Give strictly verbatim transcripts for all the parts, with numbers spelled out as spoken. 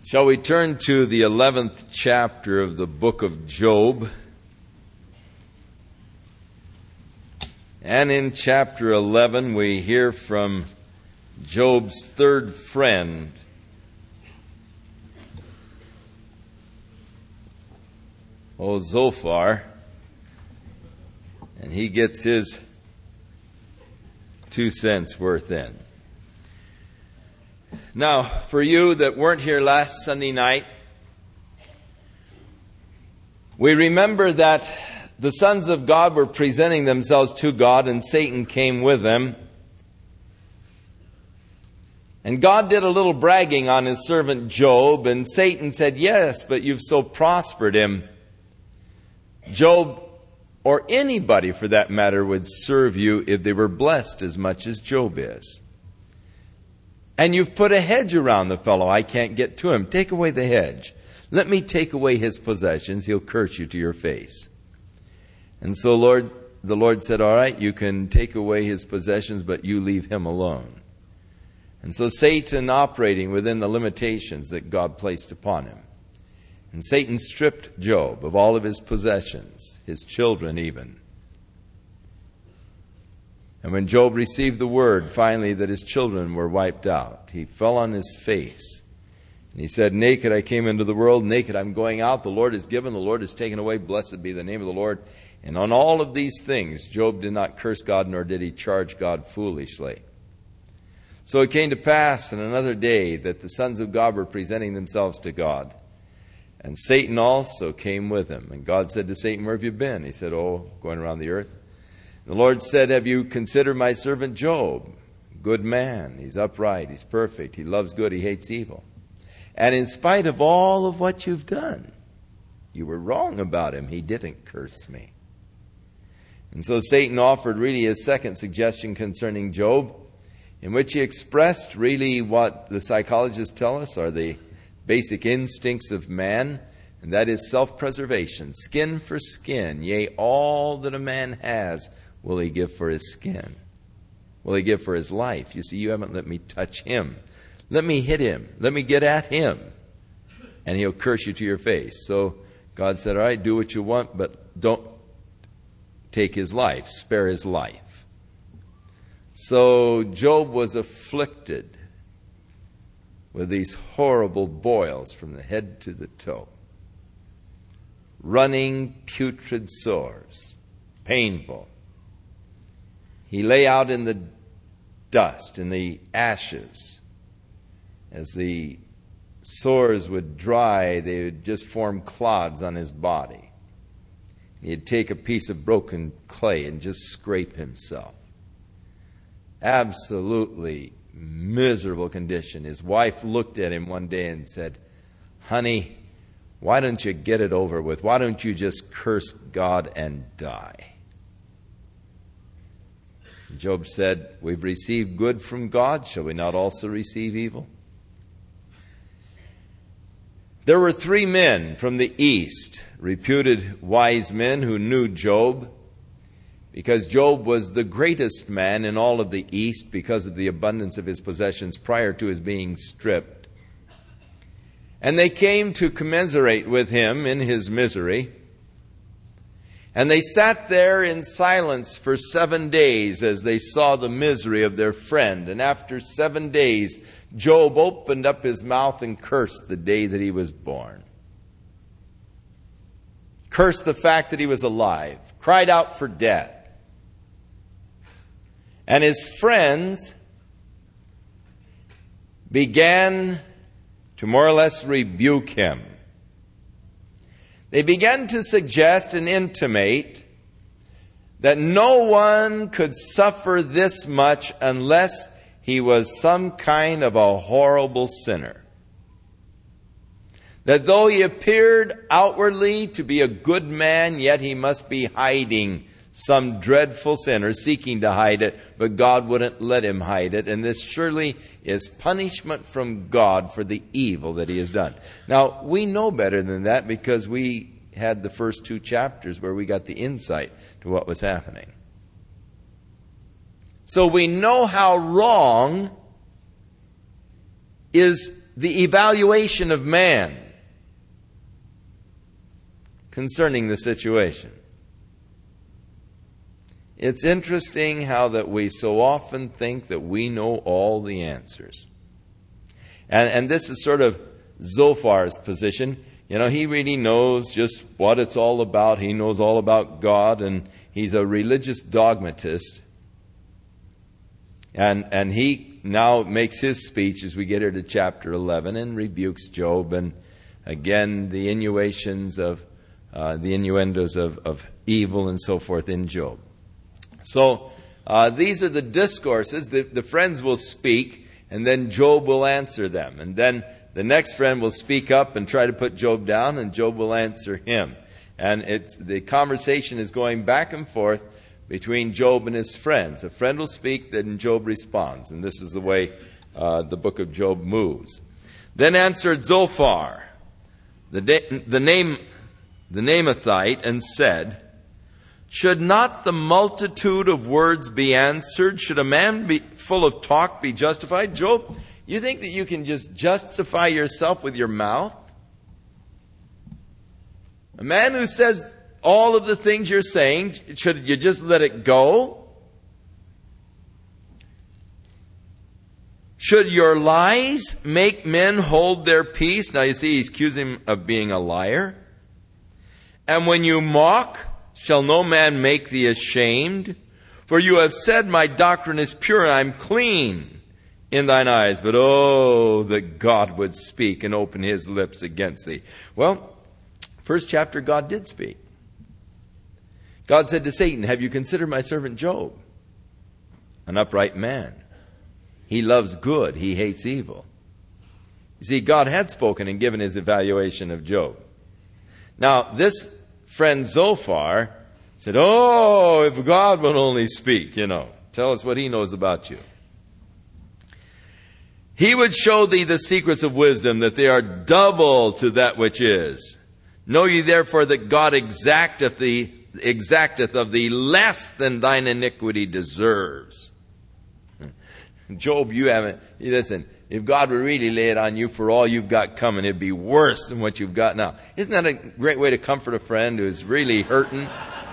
Shall we turn to the eleventh chapter of the book of Job? And in chapter eleven we hear from Job's third friend, O Zophar, and he gets his two cents worth in. Now, for you that weren't here last Sunday night, we remember that the sons of God were presenting themselves to God and Satan came with them. And God did a little bragging on his servant Job, and Satan said, yes, but you've so prospered him. Job, or anybody for that matter, would serve you if they were blessed as much as Job is. And you've put a hedge around the fellow. I can't get to him. Take away the hedge. Let me take away his possessions. He'll curse you to your face. And so Lord, the Lord said, all right, you can take away his possessions, but you leave him alone. And so Satan, operating within the limitations that God placed upon him. And Satan stripped Job of all of his possessions, his children even. And when Job received the word, finally, that his children were wiped out, he fell on his face. And he said, naked I came into the world, naked I'm going out. The Lord has given, the Lord has taken away. Blessed be the name of the Lord. And on all of these things, Job did not curse God, nor did he charge God foolishly. So it came to pass in another day that the sons of God were presenting themselves to God. And Satan also came with him. And God said to Satan, where have you been? He said, oh, going around the earth. The Lord said, have you considered my servant Job? Good man. He's upright. He's perfect. He loves good. He hates evil. And in spite of all of what you've done, you were wrong about him. He didn't curse me. And so Satan offered really his second suggestion concerning Job, in which he expressed really what the psychologists tell us are the basic instincts of man, and that is self-preservation. Skin for skin. Yea, all that a man has will he give for his skin? Will he give for his life? You see, you haven't let me touch him. Let me hit him. Let me get at him. And he'll curse you to your face. So God said, all right, do what you want, but don't take his life. Spare his life. So Job was afflicted with these horrible boils from the head to the toe. Running putrid sores. Painful. He lay out in the dust, in the ashes. As the sores would dry, they would just form clods on his body. He'd take a piece of broken clay and just scrape himself. Absolutely miserable condition. His wife looked at him one day and said, honey, why don't you get it over with? Why don't you just curse God and die? Job said, we've received good from God. Shall we not also receive evil? There were three men from the east, reputed wise men who knew Job, because Job was the greatest man in all of the east because of the abundance of his possessions prior to his being stripped. And they came to commiserate with him in his misery. And they sat there in silence for seven days as they saw the misery of their friend. And after seven days, Job opened up his mouth and cursed the day that he was born. Cursed the fact that he was alive. Cried out for death. And his friends began to more or less rebuke him. They began to suggest and intimate that no one could suffer this much unless he was some kind of a horrible sinner. That though he appeared outwardly to be a good man, yet he must be hiding some dreadful sin or seeking to hide it, but God wouldn't let him hide it. And this surely is punishment from God for the evil that he has done. Now, we know better than that because we had the first two chapters where we got the insight to what was happening. So we know how wrong is the evaluation of man concerning the situation. It's interesting how that we so often think that we know all the answers. And, and this is sort of Zophar's position. You know, he really knows just what it's all about. He knows all about God, and he's a religious dogmatist. And, and he now makes his speech as we get here to chapter eleven and rebukes Job, and again the innuations of uh, the innuendos of, of evil and so forth in Job. So uh, these are the discourses. The, the friends will speak, and then Job will answer them. And then the next friend will speak up and try to put Job down, and Job will answer him. And it's, the conversation is going back and forth between Job and his friends. A friend will speak, then Job responds. And this is the way uh, the book of Job moves. Then answered Zophar, the, da- the name, the Naamathite, and said, should not the multitude of words be answered? Should a man be full of talk be justified? Job, you think that you can just justify yourself with your mouth? A man who says all of the things you're saying, should you just let it go? Should your lies make men hold their peace? Now you see, he's accusing him of being a liar. And when you mock, shall no man make thee ashamed? For you have said, my doctrine is pure, and I am clean in thine eyes. But oh, that God would speak and open his lips against thee. Well, first chapter, God did speak. God said to Satan, have you considered my servant Job? An upright man. He loves good, he hates evil. You see, God had spoken and given his evaluation of Job. Now, this friend Zophar said, oh, if God would only speak, you know, tell us what he knows about you. He would show thee the secrets of wisdom, that they are double to that which is. Know ye therefore that God exacteth thee, exacteth of thee less than thine iniquity deserves. Job, you haven't, listen, if God would really lay it on you for all you've got coming, it'd be worse than what you've got now. Isn't that a great way to comfort a friend who's really hurting?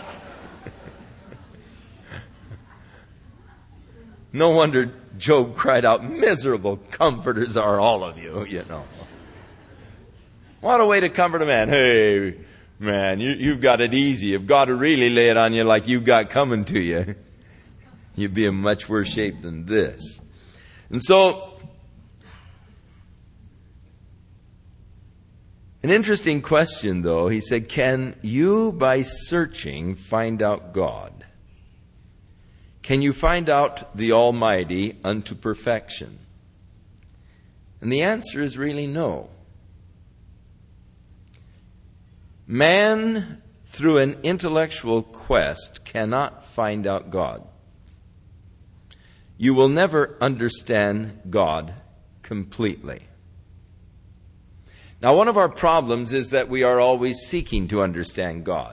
No wonder Job cried out, miserable comforters are all of you, you know. What a way to comfort a man. Hey, man, you, you've got it easy. If God would really lay it on you like you've got coming to you, you'd be in much worse shape than this. And so, an interesting question, though. He said, can you, by searching, find out God? Can you find out the Almighty unto perfection? And the answer is really no. Man, through an intellectual quest, cannot find out God. You will never understand God completely. Now, one of our problems is that we are always seeking to understand God.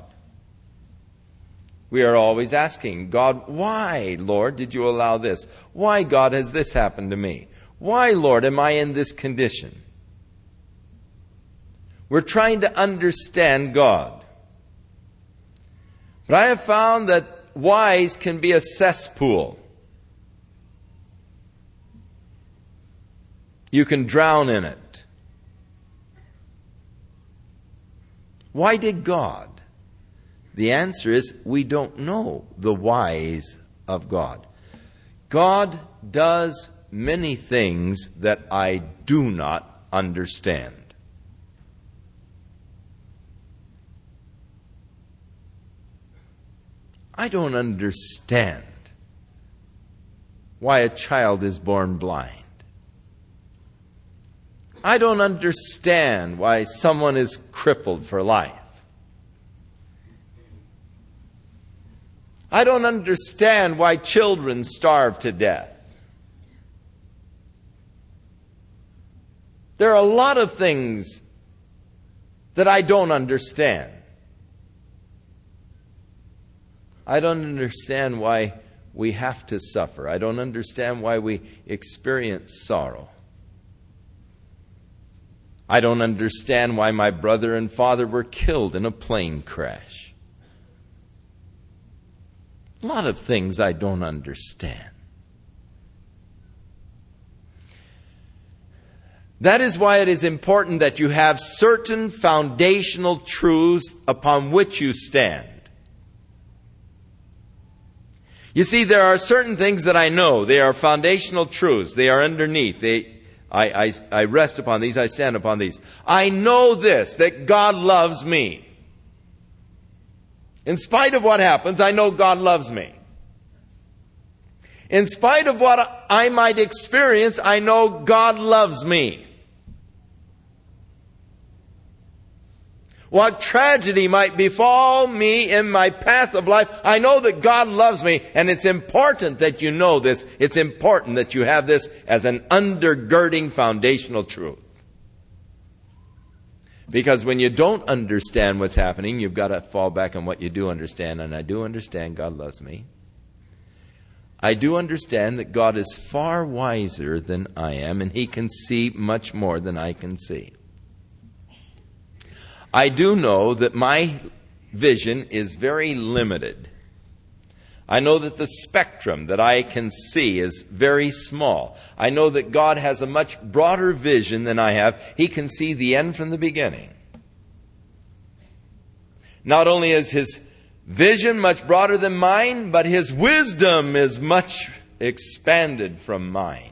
We are always asking God, why, Lord, did you allow this? Why, God, has this happened to me? Why, Lord, am I in this condition? We're trying to understand God. But I have found that whys can be a cesspool. You can drown in it. Why did God? The answer is we don't know the whys of God. God does many things that I do not understand. I don't understand why a child is born blind. I don't understand why someone is crippled for life. I don't understand why children starve to death. There are a lot of things that I don't understand. I don't understand why we have to suffer. I don't understand why we experience sorrow. I don't understand why my brother and father were killed in a plane crash. A lot of things I don't understand. That is why it is important that you have certain foundational truths upon which you stand. You see, there are certain things that I know. They are foundational truths. They are underneath. They, I, I, I rest upon these. I stand upon these. I know this, that God loves me. In spite of what happens, I know God loves me. In spite of what I might experience, I know God loves me. What tragedy might befall me in my path of life, I know that God loves me, and it's important that you know this. It's important that you have this as an undergirding foundational truth. Because when you don't understand what's happening, you've got to fall back on what you do understand. And I do understand God loves me. I do understand that God is far wiser than I am, and He can see much more than I can see. I do know that my vision is very limited. I know that the spectrum that I can see is very small. I know that God has a much broader vision than I have. He can see the end from the beginning. Not only is His vision much broader than mine, but His wisdom is much expanded from mine.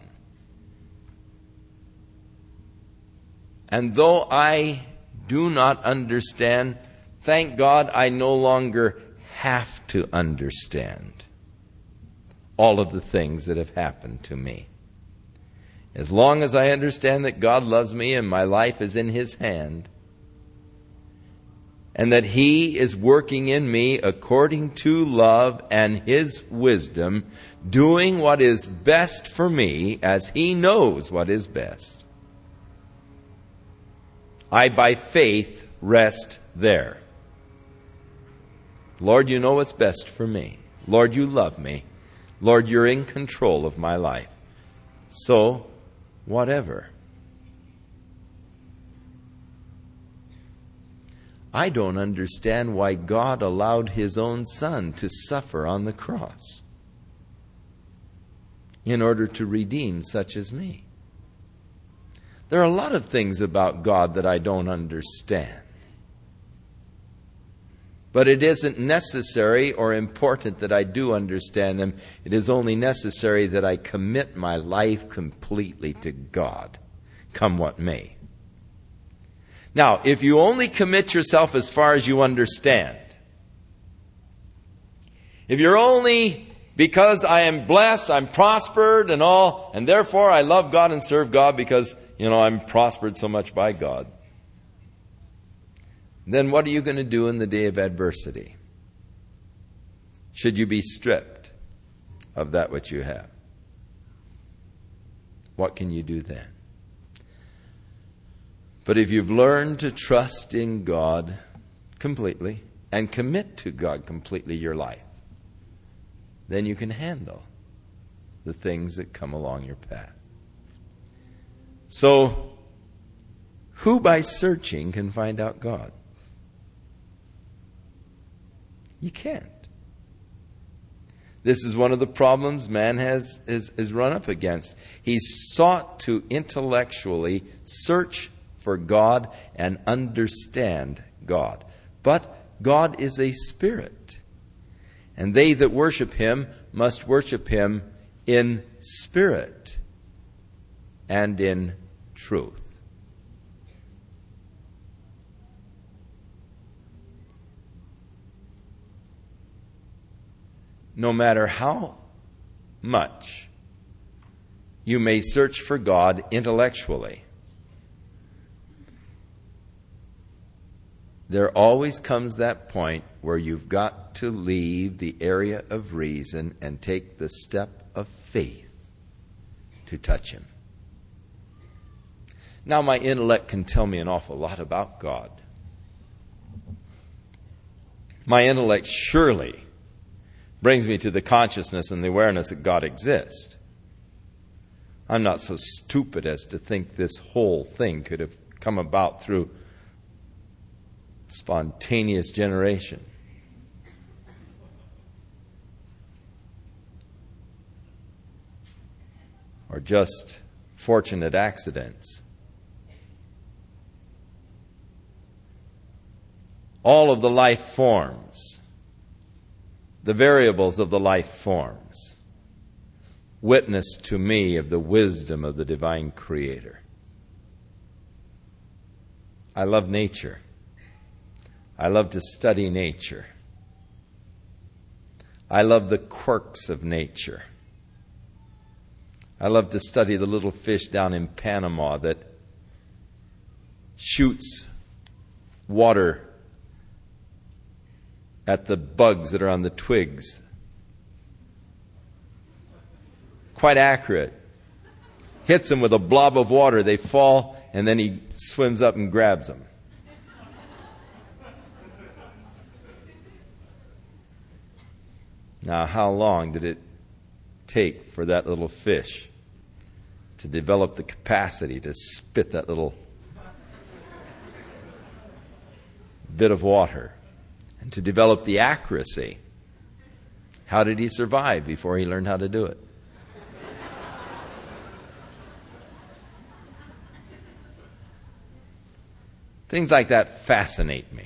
And though I do not understand, thank God I no longer have to understand all of the things that have happened to me. As long as I understand that God loves me and my life is in His hand, and that He is working in me according to love and His wisdom, doing what is best for me as He knows what is best, I by faith rest there. Lord, you know what's best for me. Lord, you love me. Lord, you're in control of my life. So, whatever. I don't understand why God allowed His own Son to suffer on the cross in order to redeem such as me. There are a lot of things about God that I don't understand. But it isn't necessary or important that I do understand them. It is only necessary that I commit my life completely to God, come what may. Now, if you only commit yourself as far as you understand, if you're only, because I am blessed, I'm prospered and all, and therefore I love God and serve God because, you know, I'm prospered so much by God, then what are you going to do in the day of adversity? Should you be stripped of that which you have? What can you do then? But if you've learned to trust in God completely and commit to God completely your life, then you can handle the things that come along your path. So, who by searching can find out God? You can't. This is one of the problems man has is, is run up against. He's sought to intellectually search for God and understand God. But God is a spirit. And they that worship Him must worship Him in spirit and in truth. No matter how much you may search for God intellectually, there always comes that point where you've got to leave the area of reason and take the step of faith to touch Him. Now, my intellect can tell me an awful lot about God. My intellect surely brings me to the consciousness and the awareness that God exists. I'm not so stupid as to think this whole thing could have come about through spontaneous generation. Or just fortunate accidents. All of the life forms, the variables of the life forms, witness to me of the wisdom of the divine Creator. I love nature. I love to study nature. I love the quirks of nature. I love to study the little fish down in Panama that shoots water at the bugs that are on the twigs. Quite accurate. Hits them with a blob of water, they fall, and then he swims up and grabs them. Now, how long did it take for that little fish to develop the capacity to spit that little bit of water and to develop the accuracy? How did he survive before he learned how to do it? Things like that fascinate me.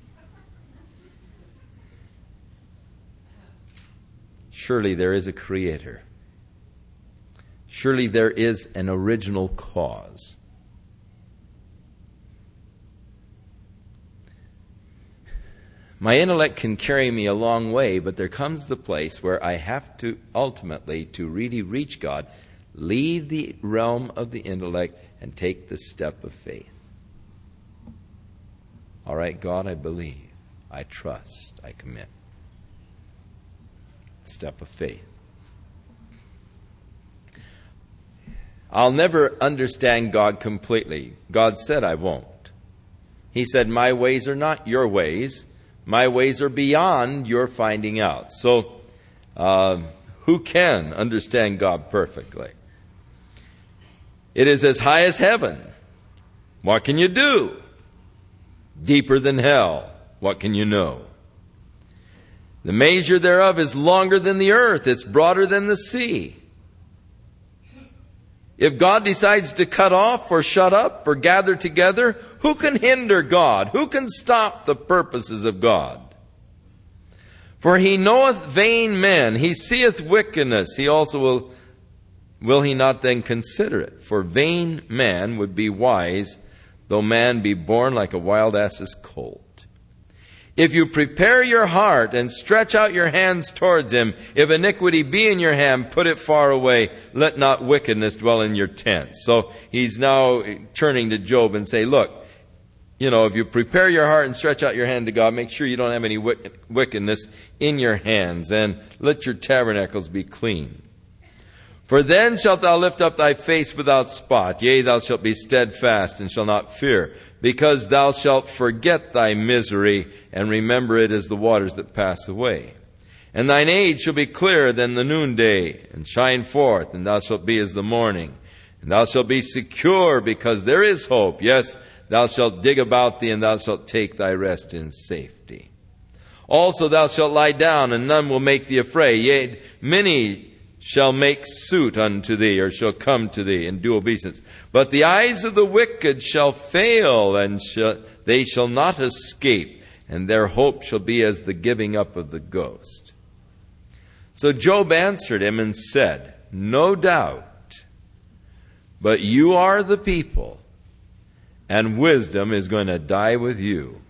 Surely there is a Creator. Surely there is an original cause. My intellect can carry me a long way, but there comes the place where I have to ultimately, to really reach God, leave the realm of the intellect and take the step of faith. All right, God, I believe, I trust, I commit. Step of faith. I'll never understand God completely. God said I won't. He said, my ways are not your ways. My ways are beyond your finding out. So, uh, who can understand God perfectly? It is as high as heaven. What can you do? Deeper than hell. What can you know? The measure thereof is longer than the earth. It's broader than the sea. If God decides to cut off or shut up or gather together, who can hinder God? Who can stop the purposes of God? For he knoweth vain men. He seeth wickedness. He also will, will he not then consider it? For vain man would be wise, though man be born like a wild ass's colt. If you prepare your heart and stretch out your hands towards him, if iniquity be in your hand, put it far away. Let not wickedness dwell in your tents. So he's now turning to Job and say, look, you know, if you prepare your heart and stretch out your hand to God, make sure you don't have any wickedness in your hands, and let your tabernacles be clean. For then shalt thou lift up thy face without spot. Yea, thou shalt be steadfast and shall not fear, because thou shalt forget thy misery and remember it as the waters that pass away. And thine age shall be clearer than the noonday, and shine forth, and thou shalt be as the morning. And thou shalt be secure, because there is hope. Yes, thou shalt dig about thee, and thou shalt take thy rest in safety. Also thou shalt lie down, and none will make thee afraid. Yea, many shall make suit unto thee, or shall come to thee and do obeisance. But the eyes of the wicked shall fail, and shall, they shall not escape, and their hope shall be as the giving up of the ghost. So Job answered him and said, no doubt, but you are the people, and wisdom is going to die with you.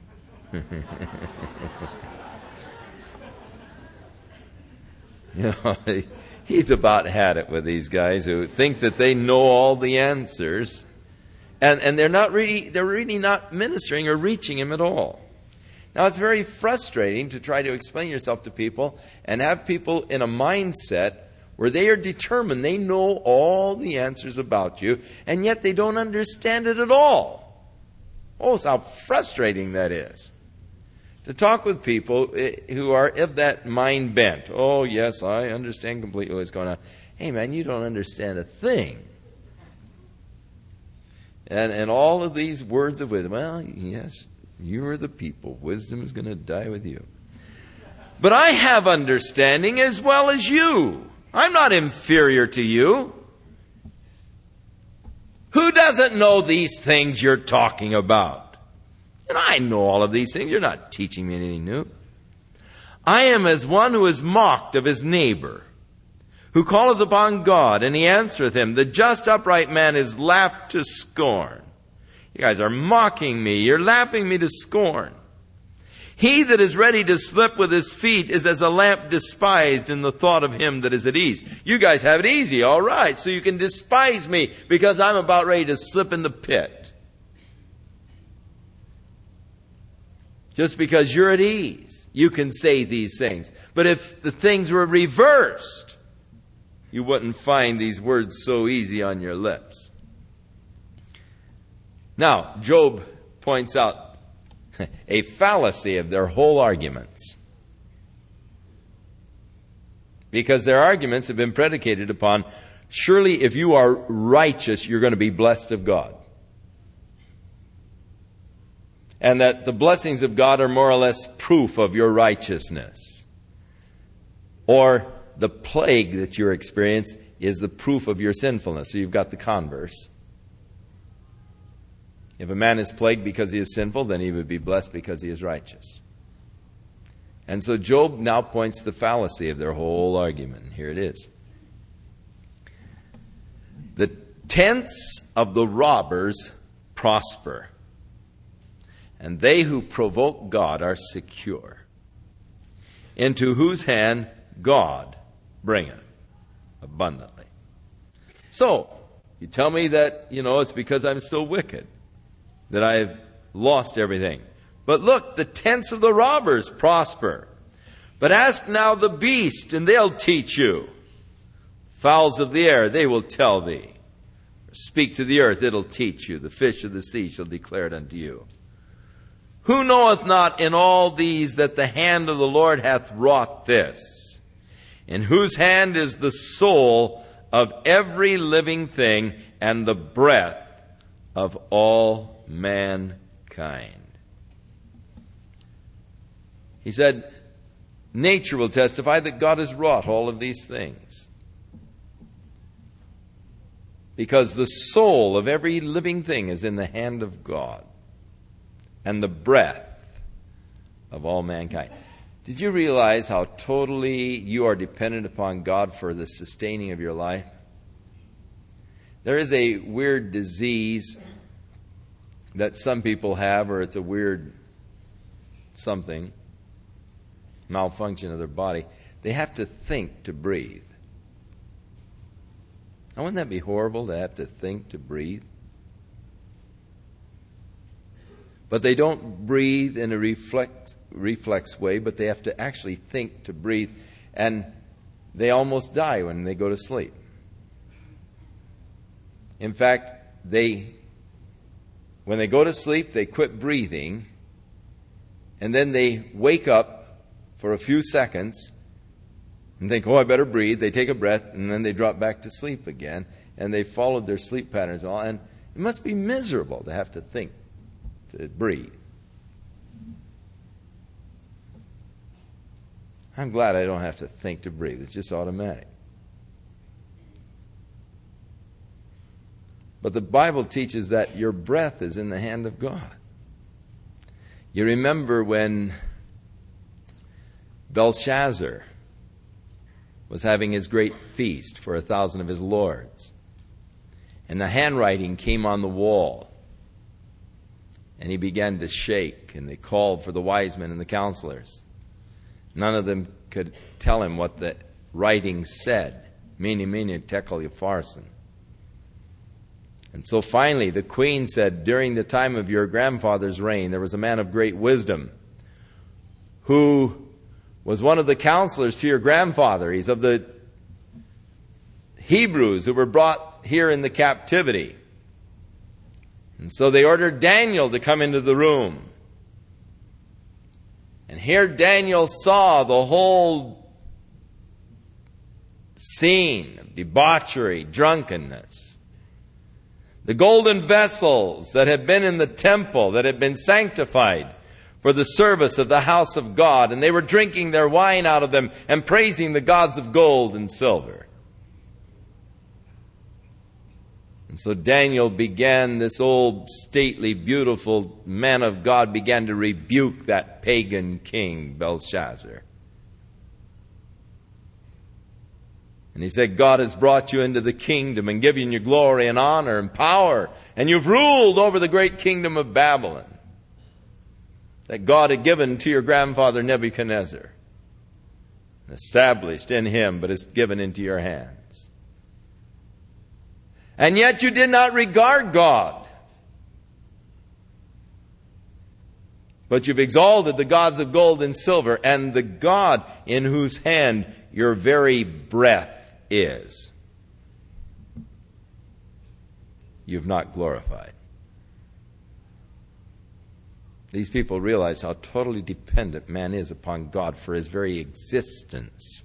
You know, he's about had it with these guys who think that they know all the answers, and, and they're not really they're really not ministering or reaching him at all. Now, it's very frustrating to try to explain yourself to people and have people in a mindset where they are determined they know all the answers about you, and yet they don't understand it at all. Oh, how frustrating that is. To talk with people who are of that mind bent. Oh, yes, I understand completely what's going on. Hey, man, you don't understand a thing. And, and all of these words of wisdom. Well, yes, you are the people. Wisdom is going to die with you. But I have understanding as well as you. I'm not inferior to you. Who doesn't know these things you're talking about? And I know all of these things. You're not teaching me anything new. I am as one who is mocked of his neighbor, who calleth upon God, and he answereth him. The just upright man is laughed to scorn. You guys are mocking me. You're laughing me to scorn. He that is ready to slip with his feet is as a lamp despised in the thought of him that is at ease. You guys have it easy, all right. So you can despise me because I'm about ready to slip in the pit. Just because you're at ease, you can say these things. But if the things were reversed, you wouldn't find these words so easy on your lips. Now, Job points out a fallacy of their whole arguments. Because their arguments have been predicated upon, surely if you are righteous, you're going to be blessed of God. And that the blessings of God are more or less proof of your righteousness. Or the plague that you experience is the proof of your sinfulness. So you've got the converse. If a man is plagued because he is sinful, then he would be blessed because he is righteous. And so Job now points to the fallacy of their whole argument. Here it is. The tents of the robbers prosper, and they who provoke God are secure, into whose hand God bringeth abundantly. So, you tell me that, you know, it's because I'm still wicked that I've lost everything. But look, the tents of the robbers prosper. But ask now the beast, and they'll teach you. Fowls of the air, they will tell thee. Speak to the earth, it'll teach you. The fish of the sea shall declare it unto you. Who knoweth not in all these that the hand of the Lord hath wrought this? In whose hand is the soul of every living thing, and the breath of all mankind. He said, nature will testify that God has wrought all of these things. Because the soul of every living thing is in the hand of God, and the breath of all mankind. Did you realize how totally you are dependent upon God for the sustaining of your life? There is a weird disease that some people have, or it's a weird something, malfunction of their body. They have to think to breathe. Now, wouldn't that be horrible to have to think to breathe? But they don't breathe in a reflex, reflex way, but they have to actually think to breathe. And they almost die when they go to sleep. In fact, they, when they go to sleep, they quit breathing, and then they wake up for a few seconds and think, oh, I better breathe. They take a breath, and then they drop back to sleep again, and they followed their sleep patterns and all. And it must be miserable to have to think to breathe. I'm glad I don't have to think to breathe. It's just automatic. But the Bible teaches that your breath is in the hand of God. You remember when Belshazzar was having his great feast for a thousand of his lords. And the handwriting came on the wall. And he began to shake, and they called for the wise men and the counselors. None of them could tell him what the writing said. Mene, mene, tekel, upharsin. And so finally the queen said, during the time of your grandfather's reign, there was a man of great wisdom who was one of the counselors to your grandfather. He's of the Hebrews who were brought here in the captivity. And so they ordered Daniel to come into the room. And here Daniel saw the whole scene of debauchery, drunkenness. The golden vessels that had been in the temple, that had been sanctified for the service of the house of God, and they were drinking their wine out of them and praising the gods of gold and silver. And so Daniel began, this old, stately, beautiful man of God began to rebuke that pagan king, Belshazzar. And he said, God has brought you into the kingdom and given you glory and honor and power, and you've ruled over the great kingdom of Babylon that God had given to your grandfather Nebuchadnezzar, established in him, but is given into your hands. And yet you did not regard God, but you've exalted the gods of gold and silver, and the God in whose hand your very breath is, you've not glorified. These people realize how totally dependent man is upon God for his very existence.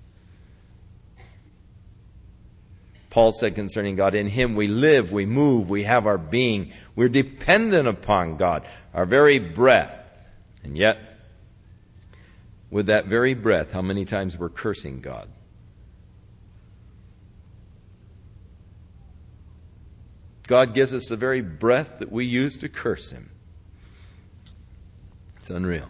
Paul said concerning God, in him we live, we move, we have our being. We're dependent upon God, our very breath. And yet, with that very breath, how many times we're cursing God? God gives us the very breath that we use to curse him. It's unreal.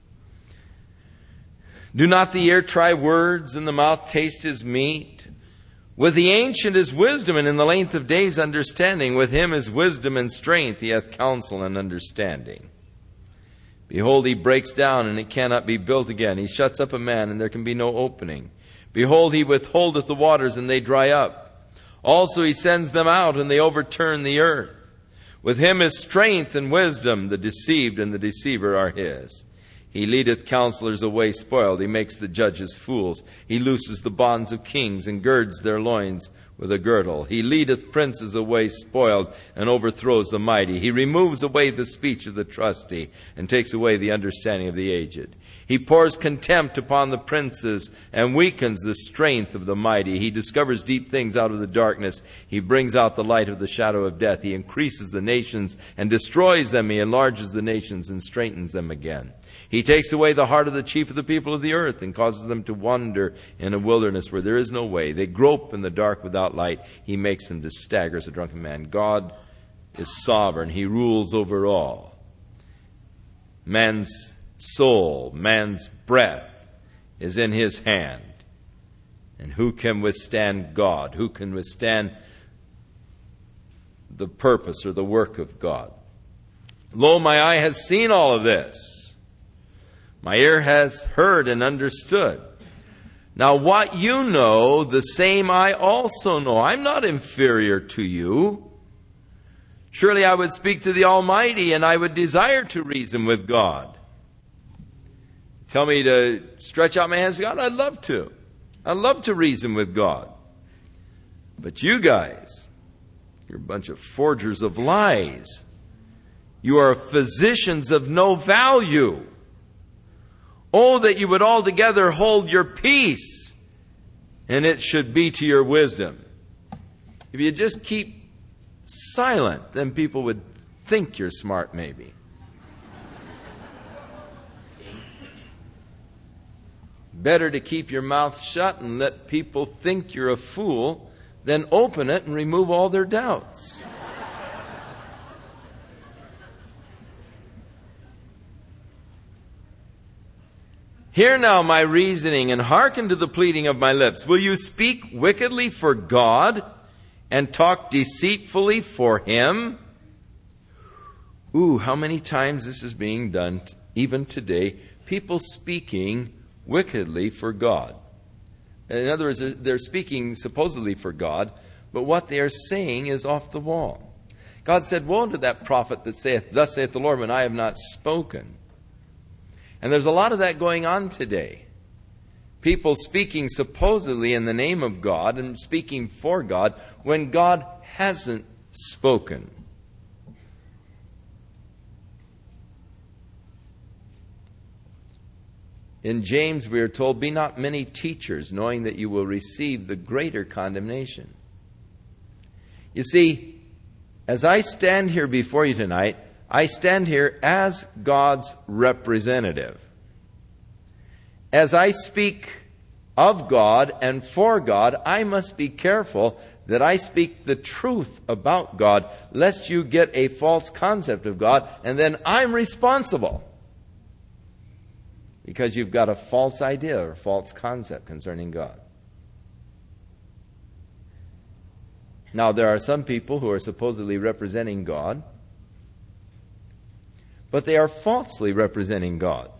Do not the ear try words, and the mouth taste his meat? With the ancient is wisdom, and in the length of days understanding. With him is wisdom and strength, he hath counsel and understanding. Behold, he breaks down, and it cannot be built again. He shuts up a man, and there can be no opening. Behold, he withholdeth the waters, and they dry up. Also he sends them out, and they overturn the earth. With him is strength and wisdom. The deceived and the deceiver are his. He leadeth counselors away spoiled. He makes the judges fools. He looses the bonds of kings and girds their loins with a girdle. He leadeth princes away spoiled and overthrows the mighty. He removes away the speech of the trusty and takes away the understanding of the aged. He pours contempt upon the princes and weakens the strength of the mighty. He discovers deep things out of the darkness. He brings out the light of the shadow of death. He increases the nations and destroys them. He enlarges the nations and straightens them again. He takes away the heart of the chief of the people of the earth and causes them to wander in a wilderness where there is no way. They grope in the dark without light. He makes them to stagger as a drunken man. God is sovereign. He rules over all. Man's soul, man's breath is in his hand. And who can withstand God? Who can withstand the purpose or the work of God? Lo, my eye has seen all of this. My ear has heard and understood. Now what you know, the same I also know. I'm not inferior to you. Surely I would speak to the Almighty, and I would desire to reason with God. Tell me to stretch out my hands to God? I'd love to. I'd love to reason with God. But you guys, you're a bunch of forgers of lies. You are physicians of no value. Oh, that you would altogether hold your peace, and it should be to your wisdom. If you just keep silent, then people would think you're smart, maybe. Better to keep your mouth shut and let people think you're a fool than open it and remove all their doubts. Hear now my reasoning, and hearken to the pleading of my lips. Will you speak wickedly for God and talk deceitfully for him? Ooh, how many times this is being done, even today. People speaking wickedly for God. In other words, they're speaking supposedly for God, but what they are saying is off the wall. God said, woe unto that prophet that saith, thus saith the Lord, when I have not spoken. And there's a lot of that going on today. People speaking supposedly in the name of God and speaking for God when God hasn't spoken. In James we are told, be not many teachers, knowing that you will receive the greater condemnation. You see, as I stand here before you tonight, I stand here as God's representative. As I speak of God and for God, I must be careful that I speak the truth about God, lest you get a false concept of God, and then I'm responsible because you've got a false idea or false concept concerning God. Now, there are some people who are supposedly representing God, but they are falsely representing God.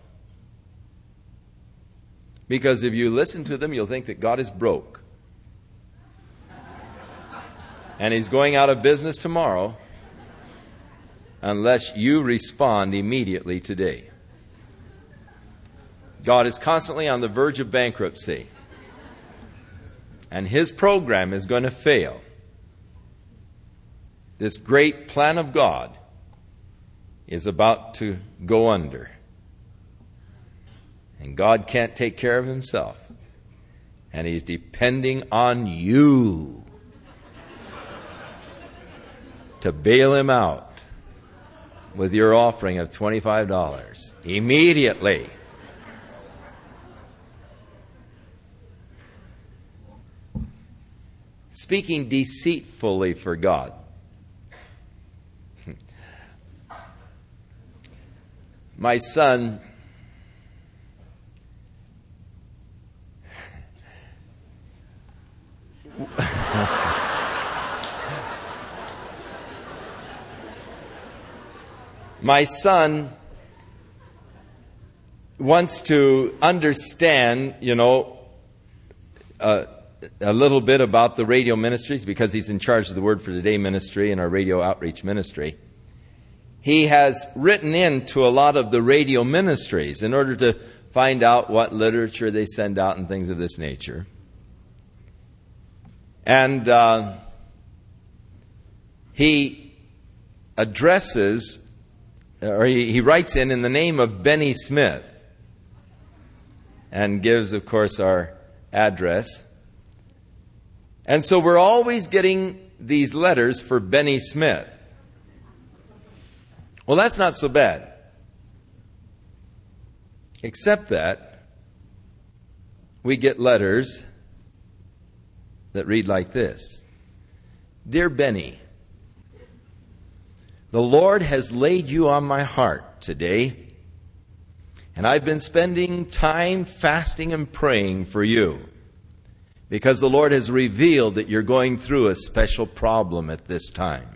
Because if you listen to them, you'll think that God is broke. And He's going out of business tomorrow unless you respond immediately today. God is constantly on the verge of bankruptcy. And His program is going to fail. This great plan of God is about to go under. And God can't take care of Himself. And He's depending on you to bail Him out with your offering of twenty-five dollars immediately. Speaking deceitfully for God. My son My son wants to understand, you know, uh, a little bit about the radio ministries because he's in charge of the Word for Today ministry and our radio outreach ministry. He has written into a lot of the radio ministries in order to find out what literature they send out and things of this nature. And uh, he addresses, or he, he writes in in the name of Benny Smith and gives, of course, our address. And so we're always getting these letters for Benny Smith. Well, that's not so bad. Except that we get letters that read like this. Dear Benny, the Lord has laid you on my heart today, and I've been spending time fasting and praying for you because the Lord has revealed that you're going through a special problem at this time.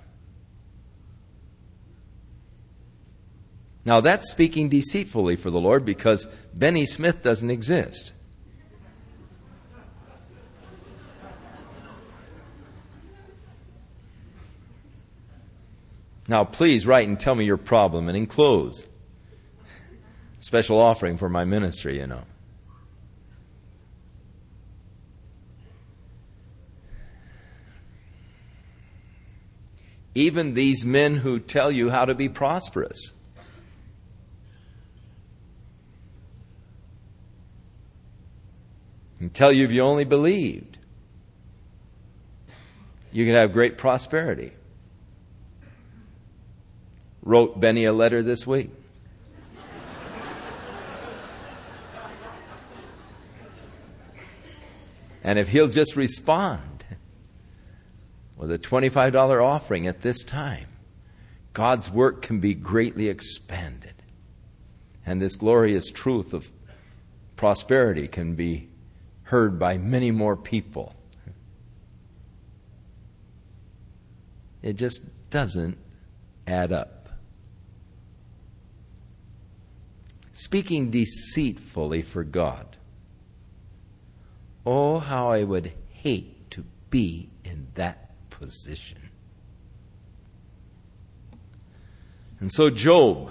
Now that's speaking deceitfully for the Lord because Benny Smith doesn't exist. Now please write and tell me your problem and enclose special offering for my ministry, you know. Even these men who tell you how to be prosperous and tell you if you only believed, you could have great prosperity. Wrote Benny a letter this week. And if he'll just respond with a twenty-five dollars offering at this time, God's work can be greatly expanded. And this glorious truth of prosperity can be heard by many more people. It just doesn't add up. Speaking deceitfully for God. Oh, how I would hate to be in that position. And so Job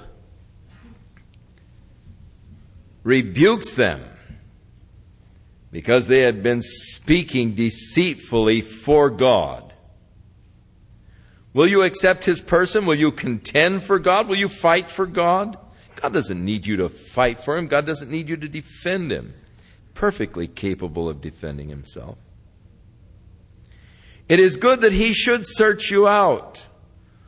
rebukes them because they had been speaking deceitfully for God. Will you accept His person? Will you contend for God? Will you fight for God? God doesn't need you to fight for Him. God doesn't need you to defend Him. Perfectly capable of defending Himself. It is good that He should search you out.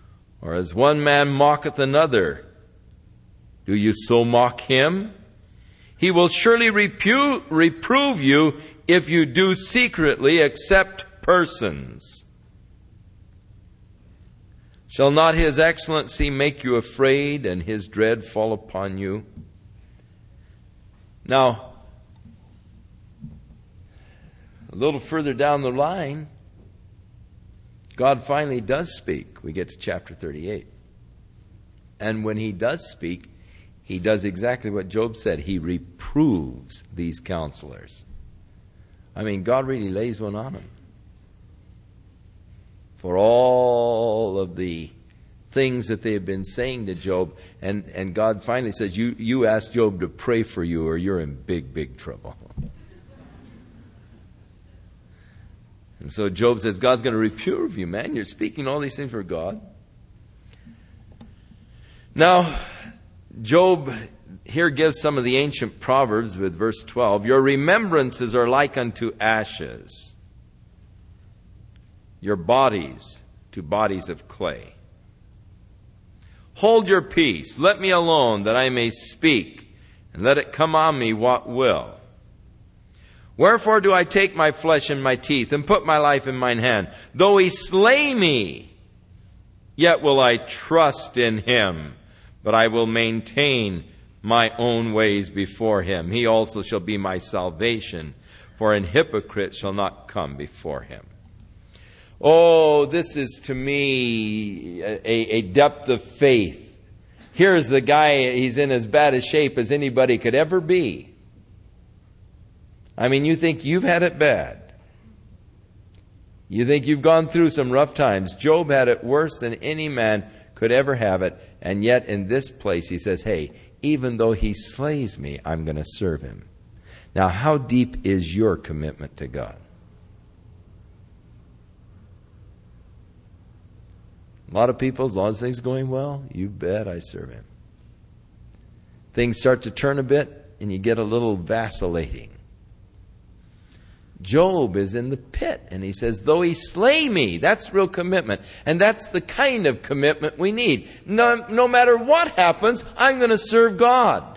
Or as one man mocketh another, do you so mock him? He will surely repu- reprove you if you do secretly accept persons. Shall not his excellency make you afraid and his dread fall upon you? Now, a little further down the line, God finally does speak. We get to chapter thirty-eight. And when he does speak, he does exactly what Job said. He reproves these counselors. I mean, God really lays one on them for all of the things that they have been saying to Job. And, and God finally says, you, you ask Job to pray for you or you're in big, big trouble. And so Job says, God's going to reprove you, man. You're speaking all these things for God. Now, Job here gives some of the ancient proverbs with verse twelve. Your remembrances are like unto ashes, your bodies to bodies of clay. Hold your peace, let me alone, that I may speak, and let it come on me what will. Wherefore do I take my flesh in my teeth, and put my life in mine hand? Though he slay me, yet will I trust in him, but I will maintain my own ways before him. He also shall be my salvation, for an hypocrite shall not come before him. Oh, this is to me a, a depth of faith. Here's the guy, he's in as bad a shape as anybody could ever be. I mean, you think you've had it bad. You think you've gone through some rough times. Job had it worse than any man could ever have it. And yet in this place he says, hey, even though he slays me, I'm going to serve him. Now, how deep is your commitment to God? A lot of people, as long as things are going well, you bet I serve him. Things start to turn a bit and you get a little vacillating. Job is in the pit and he says, though he slay me, that's real commitment. And that's the kind of commitment we need. No, no matter what happens, I'm going to serve God.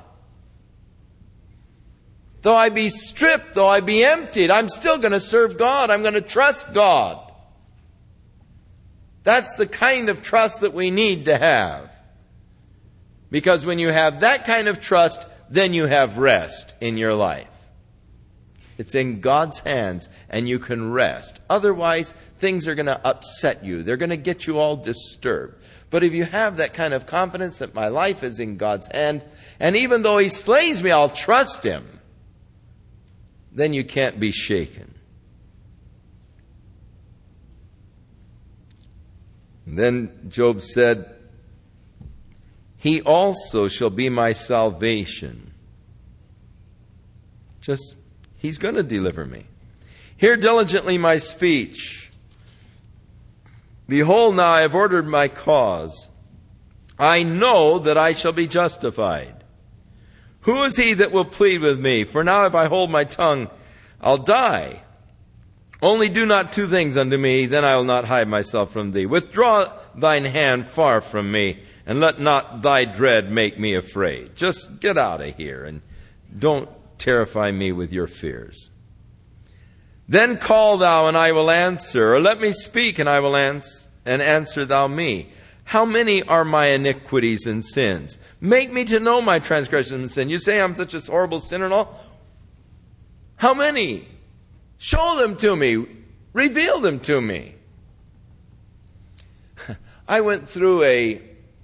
Though I be stripped, though I be emptied, I'm still going to serve God. I'm going to trust God. That's the kind of trust that we need to have. Because when you have that kind of trust, then you have rest in your life. It's in God's hands and you can rest. Otherwise, things are going to upset you. They're going to get you all disturbed. But if you have that kind of confidence that my life is in God's hand, and even though he slays me, I'll trust him, then you can't be shaken. And then Job said, he also shall be my salvation. Just He's going to deliver me. Hear diligently my speech. Behold, now I have ordered my cause. I know that I shall be justified. Who is he that will plead with me? For now if I hold my tongue, I'll die. Only do not two things unto me, then I will not hide myself from thee. Withdraw thine hand far from me, and let not thy dread make me afraid. Just get out of here and don't terrify me with your fears. Then call thou, and I will answer, or let me speak, and I will answer, and answer thou me. How many are my iniquities and sins? Make me to know my transgressions and sin. You say I'm such a horrible sinner and all? How many? Show them to me. Reveal them to me. I went through a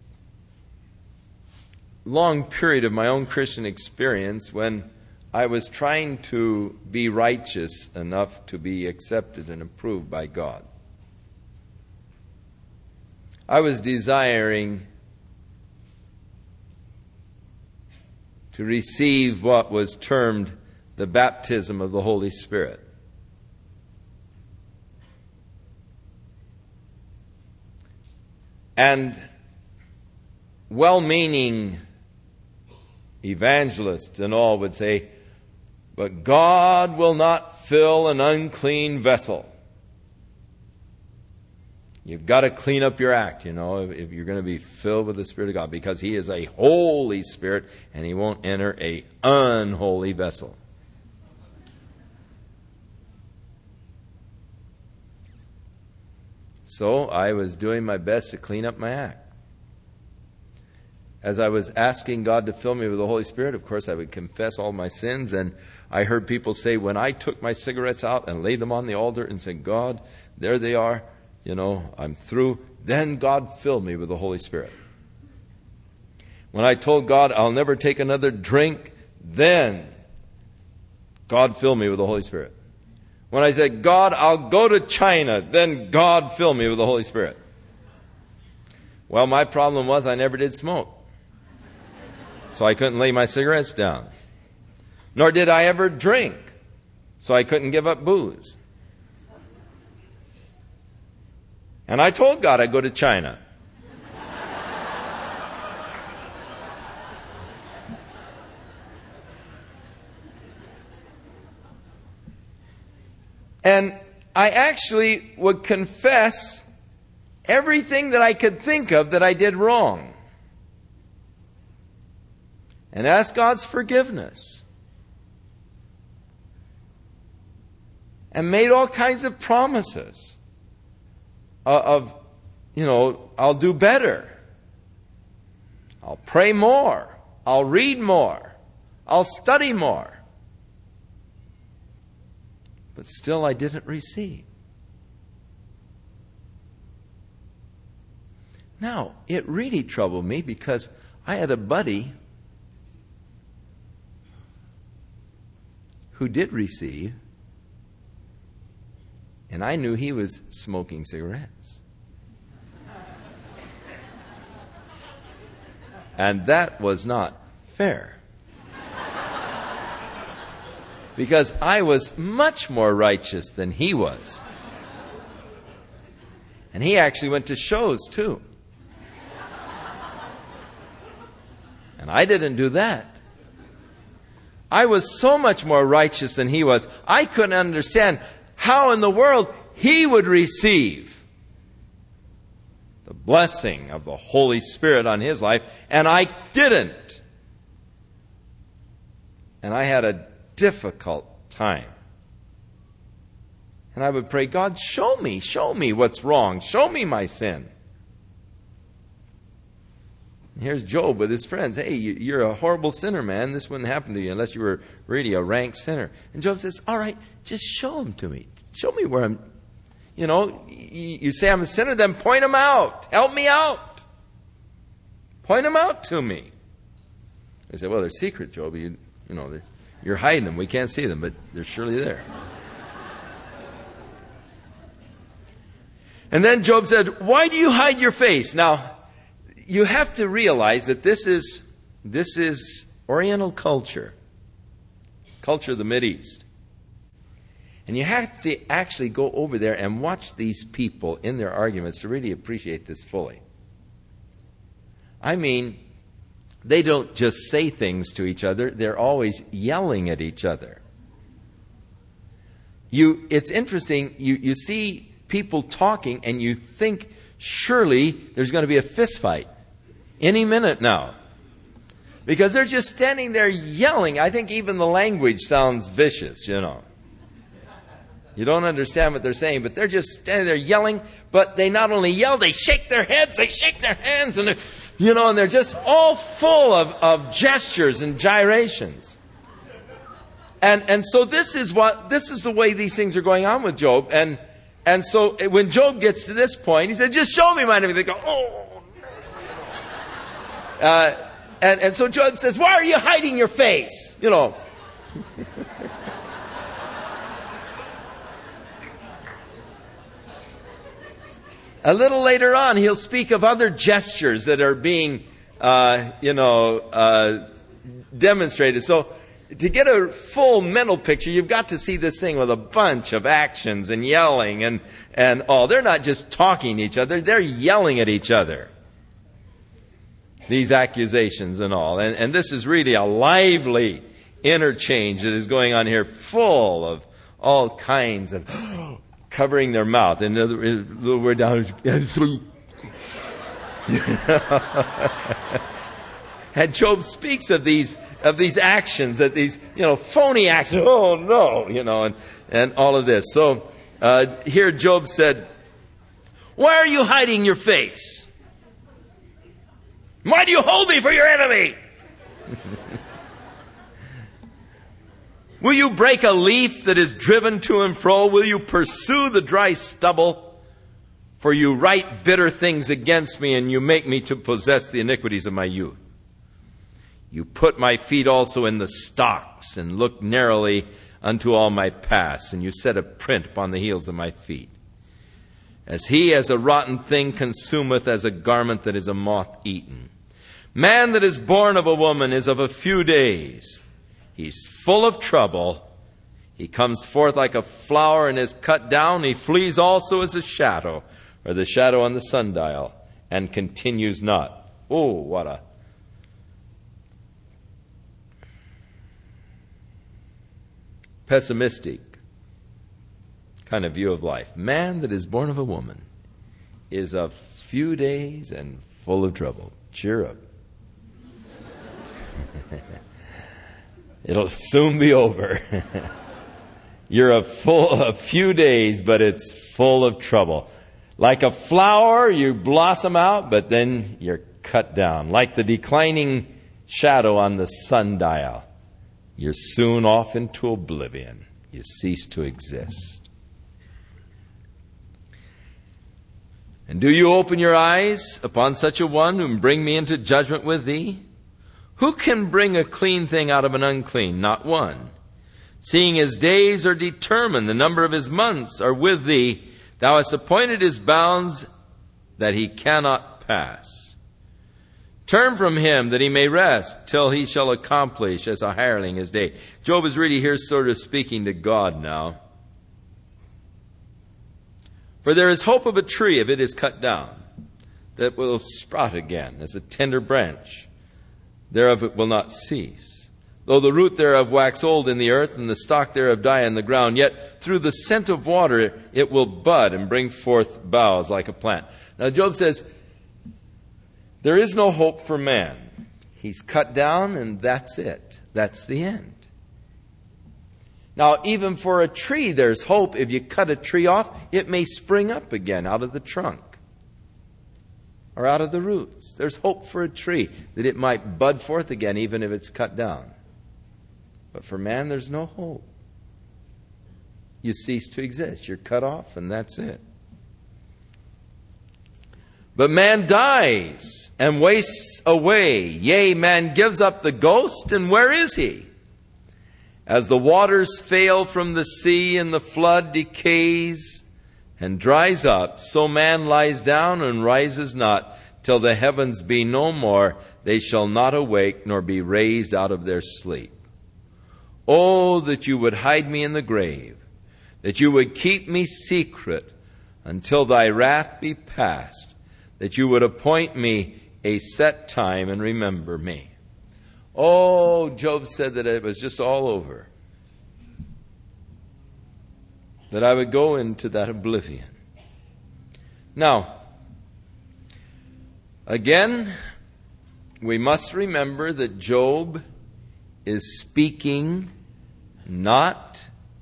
long period of my own Christian experience when I was trying to be righteous enough to be accepted and approved by God. I was desiring to receive what was termed the baptism of the Holy Spirit. And well-meaning evangelists and all would say, but God will not fill an unclean vessel. You've got to clean up your act, you know, if, if you're going to be filled with the Spirit of God, because He is a Holy Spirit and He won't enter a unholy vessel. So I was doing my best to clean up my act. As I was asking God to fill me with the Holy Spirit, of course, I would confess all my sins. And I heard people say, when I took my cigarettes out and laid them on the altar and said, God, there they are, you know, I'm through, then God filled me with the Holy Spirit. When I told God I'll never take another drink, then God filled me with the Holy Spirit. When I said, God, I'll go to China, then God filled me with the Holy Spirit. Well, my problem was I never did smoke. So I couldn't lay my cigarettes down. Nor did I ever drink. So I couldn't give up booze. And I told God I'd go to China. And I actually would confess everything that I could think of that I did wrong. And ask God's forgiveness. And made all kinds of promises of, you know, I'll do better. I'll pray more. I'll read more. I'll study more. But still I didn't receive. Now, it really troubled me because I had a buddy who did receive, and I knew he was smoking cigarettes. And that was not fair. Because I was much more righteous than he was. And he actually went to shows too. And I didn't do that. I was so much more righteous than he was. I couldn't understand how in the world he would receive the blessing of the Holy Spirit on his life, and I didn't. And I had a difficult time. And I would pray, God, show me, show me what's wrong. Show me my sin. Here's Job with his friends. Hey, you're a horrible sinner, man. This wouldn't happen to you unless you were really a rank sinner. And Job says, all right, just show them to me. Show me where I'm, you know, you say I'm a sinner, then point them out. Help me out. Point them out to me. They say, well, they're secret, Job. You, you know, you're hiding them. We can't see them, but they're surely there. And then Job said, why do you hide your face? Now, you have to realize that this is this is Oriental culture, culture of the Mideast. And you have to actually go over there and watch these people in their arguments to really appreciate this fully. I mean, they don't just say things to each other, they're always yelling at each other. You, it's interesting, you, you see people talking and you think surely there's going to be a fist fight any minute now. Because they're just standing there yelling. I think even the language sounds vicious, you know. You don't understand what they're saying, but they're just standing there yelling. But they not only yell, they shake their heads, they shake their hands, and you know, and they're just all full of, of gestures and gyrations. And and so this is what this is the way these things are going on with Job. And and so when Job gets to this point, he said, "Just show me mine." And they go, "Oh." Uh, and and so Job says, "Why are you hiding your face?" You know. A little later on, he'll speak of other gestures that are being, uh, you know, uh, demonstrated. So to get a full mental picture, you've got to see this thing with a bunch of actions and yelling and, and all. They're not just talking to each other, they're yelling at each other. These accusations and all. And, and this is really a lively interchange that is going on here, full of all kinds of covering their mouth. In other words, a little word down. And Job speaks of these of these actions, that these, you know, phony actions. Oh no, you know, and, and all of this. So uh, here Job said, "Why are you hiding your face? Why do you hold me for your enemy? Will you break a leaf that is driven to and fro? Will you pursue the dry stubble? For you write bitter things against me, and you make me to possess the iniquities of my youth. You put my feet also in the stocks, and look narrowly unto all my paths, and you set a print upon the heels of my feet. As he as a rotten thing consumeth, as a garment that is a moth eaten. Man that is born of a woman is of a few days. He's full of trouble. He comes forth like a flower and is cut down. He flees also as a shadow, or the shadow on the sundial, and continues not." Oh, what a pessimistic kind of view of life. Man that is born of a woman is of few days and full of trouble. Cheer up. It'll soon be over. You're a full a few days, but it's full of trouble. Like a flower, you blossom out, but then you're cut down. Like the declining shadow on the sundial, you're soon off into oblivion. You cease to exist. And do you open your eyes upon such a one, and bring me into judgment with thee? Who can bring a clean thing out of an unclean? Not one. Seeing his days are determined, the number of his months are with thee. Thou hast appointed his bounds, that he cannot pass. Turn from him, that he may rest, till he shall accomplish as a hireling his day. Job is really here sort of speaking to God now. For there is hope of a tree, if it is cut down, that will sprout again as a tender branch. Thereof it will not cease. Though the root thereof wax old in the earth, and the stalk thereof die in the ground, yet through the scent of water it will bud and bring forth boughs like a plant. Now Job says, there is no hope for man. He's cut down, and that's it. That's the end. Now, even for a tree, there's hope. If you cut a tree off, it may spring up again out of the trunk or out of the roots. There's hope for a tree, that it might bud forth again, even if it's cut down. But for man, there's no hope. You cease to exist. You're cut off, and that's it. But man dies and wastes away. Yea, man gives up the ghost, and where is he? As the waters fail from the sea, and the flood decays and dries up, so man lies down and rises not, till the heavens be no more. They shall not awake, nor be raised out of their sleep. Oh, that you would hide me in the grave, that you would keep me secret until thy wrath be past, that you would appoint me a set time and remember me. Oh, Job said that it was just all over, that I would go into that oblivion. Now, again, we must remember that Job is speaking not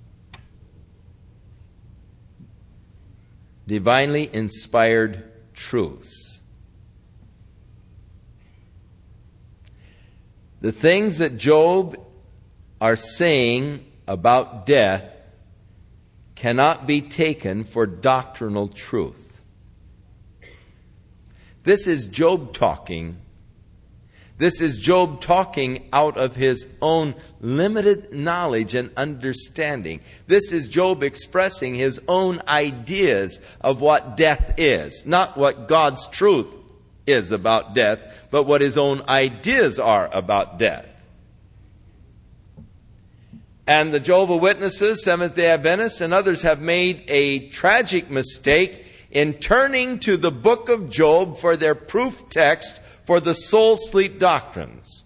divinely inspired truths. The things that Job are saying about death cannot be taken for doctrinal truth. This is Job talking. This is Job talking out of his own limited knowledge and understanding. This is Job expressing his own ideas of what death is. Not what God's truth is about death, but what his own ideas are about death. And the Jehovah's Witnesses, Seventh-day Adventists, and others have made a tragic mistake in turning to the book of Job for their proof text for the soul sleep doctrines.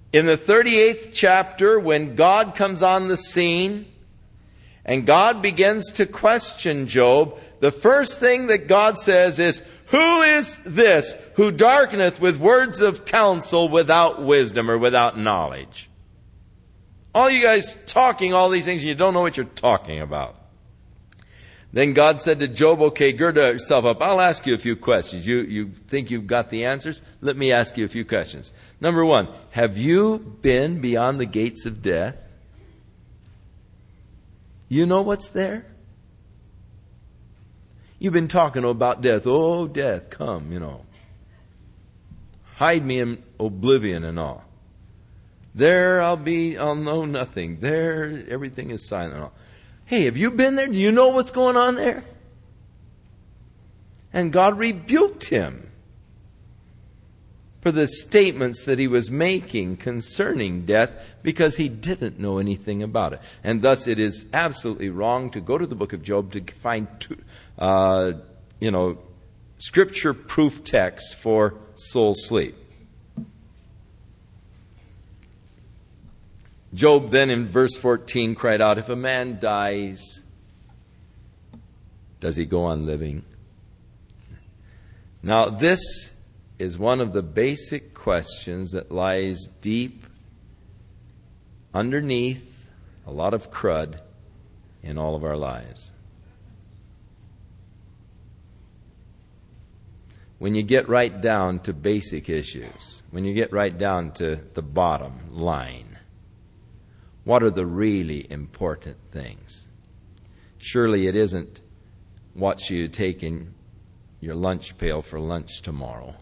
In the thirty-eighth chapter, when God comes on the scene and God begins to question Job, the first thing that God says is, "Who is this who darkeneth with words of counsel without wisdom," or without knowledge? All you guys talking all these things and you don't know what you're talking about. Then God said to Job, "Okay, gird yourself up. I'll ask you a few questions. You, you think you've got the answers? Let me ask you a few questions. Number one, have you been beyond the gates of death? You know what's there? You've been talking about death. Oh, death, come, you know. Hide me in oblivion and all. There I'll be, I'll know nothing. There, everything is silent and all. Hey, have you been there? Do you know what's going on there?" And God rebuked him for the statements that he was making concerning death because he didn't know anything about it. And thus it is absolutely wrong to go to the book of Job to find, uh, you know, scripture-proof text for soul sleep. Job then in verse fourteen cried out, "If a man dies, does he go on living?" Now this is one of the basic questions that lies deep underneath a lot of crud in all of our lives. When you get right down to basic issues, when you get right down to the bottom line, what are the really important things? Surely it isn't what shall you take in your lunch pail for lunch tomorrow,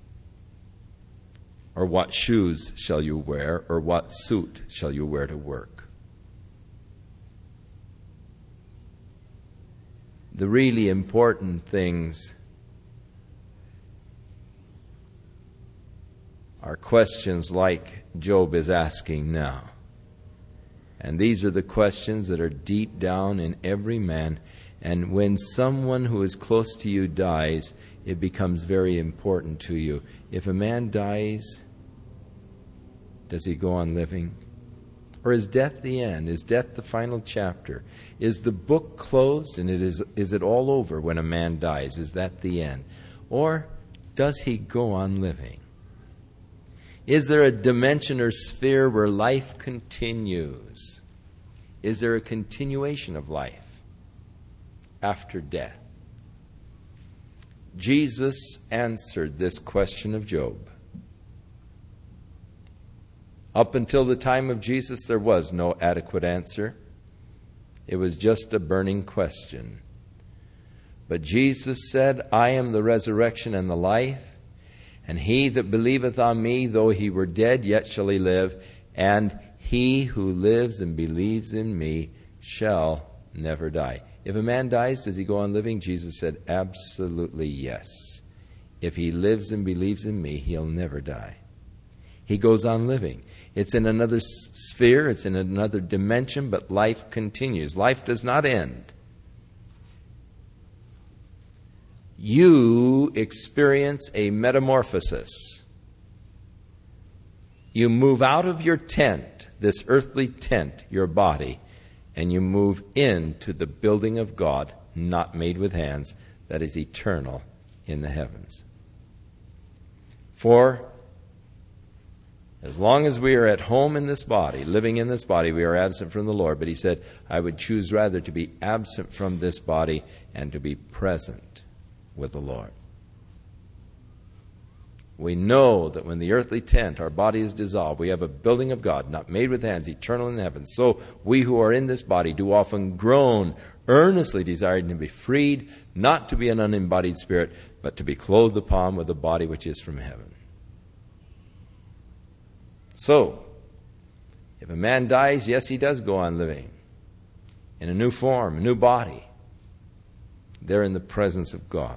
or what shoes shall you wear, or what suit shall you wear to work. The really important things are questions like Job is asking now. And these are the questions that are deep down in every man. And when someone who is close to you dies, it becomes very important to you. If a man dies, does he go on living? Or is death the end? Is death the final chapter? Is the book closed and it is, is it all over when a man dies? Is that the end? Or does he go on living? Is there a dimension or sphere where life continues? Is there a continuation of life after death? Jesus answered this question of Job. Up until the time of Jesus, there was no adequate answer. It was just a burning question. But Jesus said, "I am the resurrection and the life. And he that believeth on me, though he were dead, yet shall he live. And he who lives and believes in me shall never die." If a man dies, does he go on living? Jesus said, absolutely yes. If he lives and believes in me, he'll never die. He goes on living. It's in another sphere, it's in another dimension, but life continues. Life does not end. You experience a metamorphosis. You move out of your tent, this earthly tent, your body, and you move into the building of God, not made with hands, that is eternal in the heavens. For as long as we are at home in this body, living in this body, we are absent from the Lord. But he said, I would choose rather to be absent from this body and to be present with the Lord. We know that when the earthly tent, our body is dissolved, we have a building of God, not made with hands, eternal in the heavens. So we who are in this body do often groan, earnestly desiring to be freed, not to be an unembodied spirit, but to be clothed upon with the body which is from heaven. So, if a man dies, yes, he does go on living in a new form, a new body. They're in the presence of God.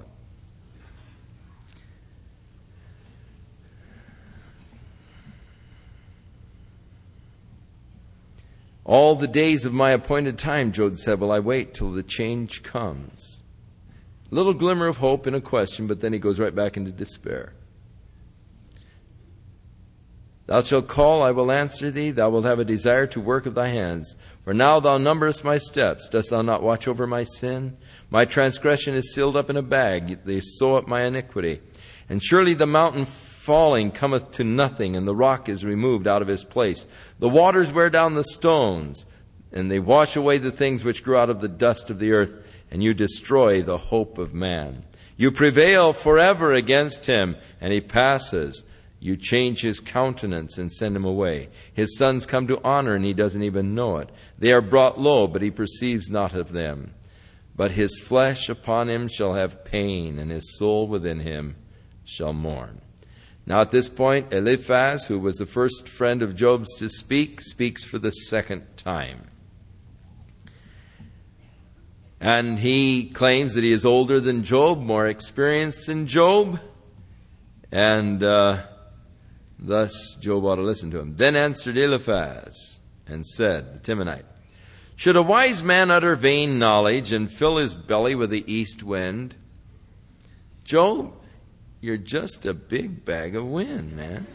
All the days of my appointed time, Job said, will I wait till the change comes. A little glimmer of hope in a question, but then he goes right back into despair. Thou shalt call, I will answer thee. Thou wilt have a desire to work of thy hands. For now thou numberest my steps. Dost thou not watch over my sin? My transgression is sealed up in a bag. They sew up my iniquity. And surely the mountain falling cometh to nothing, and the rock is removed out of his place. The waters wear down the stones, and they wash away the things which grew out of the dust of the earth, and you destroy the hope of man. You prevail forever against him, and he passes. You change his countenance and send him away. His sons come to honor, and he doesn't even know it. They are brought low, but he perceives not of them. But his flesh upon him shall have pain, and his soul within him shall mourn. Now at this point, Eliphaz, who was the first friend of Job's to speak, speaks for the second time. And he claims that he is older than Job, more experienced than Job, and uh, thus Job ought to listen to him. Then answered Eliphaz and said, the Temanite, should a wise man utter vain knowledge and fill his belly with the east wind? Job, you're just a big bag of wind, man.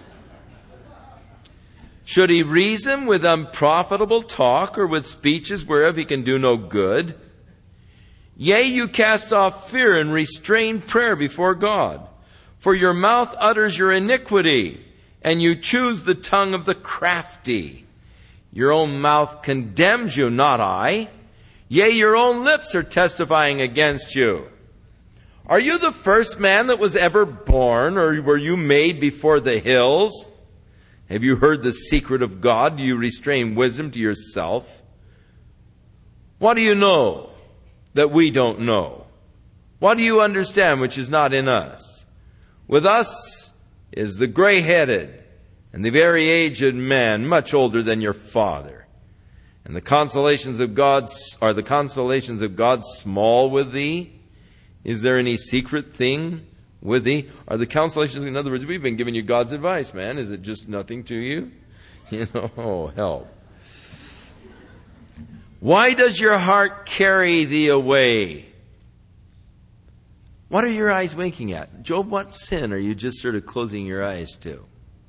Should he reason with unprofitable talk, or with speeches whereof he can do no good? Yea, you cast off fear and restrain prayer before God. For your mouth utters your iniquity, and you choose the tongue of the crafty. Your own mouth condemns you, not I. Yea, your own lips are testifying against you. Are you the first man that was ever born, or were you made before the hills? Have you heard the secret of God? Do you restrain wisdom to yourself? What do you know that we don't know? What do you understand which is not in us? With us is the gray-headed and the very aged man, much older than your father. And the consolations of God, are the consolations of God small with thee? Is there any secret thing with thee? Are the consolations, in other words, we've been giving you God's advice, man. Is it just nothing to you? You know, oh, help. Why does your heart carry thee away? What are your eyes winking at? Job, what sin are you just sort of closing your eyes to?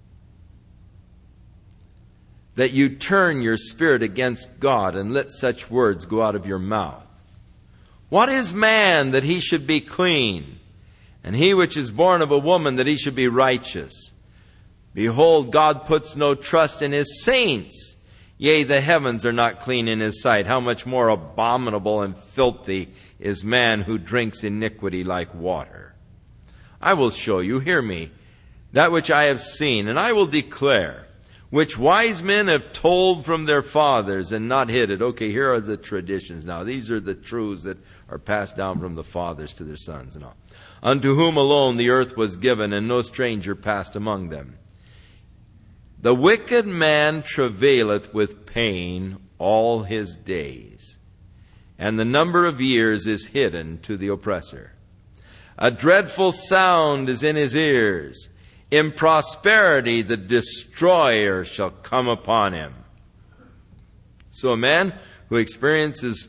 That you turn your spirit against God and let such words go out of your mouth. What is man that he should be clean? And he which is born of a woman that he should be righteous? Behold, God puts no trust in his saints. Yea, the heavens are not clean in his sight. How much more abominable and filthy is man who drinks iniquity like water? I will show you, hear me, that which I have seen, and I will declare, which wise men have told from their fathers and not hid it. Okay, here are the traditions now. These are the truths that are passed down from the fathers to their sons and all. Unto whom alone the earth was given, and no stranger passed among them. The wicked man travaileth with pain all his days, and the number of years is hidden to the oppressor. A dreadful sound is in his ears. In prosperity the destroyer shall come upon him. So a man who experiences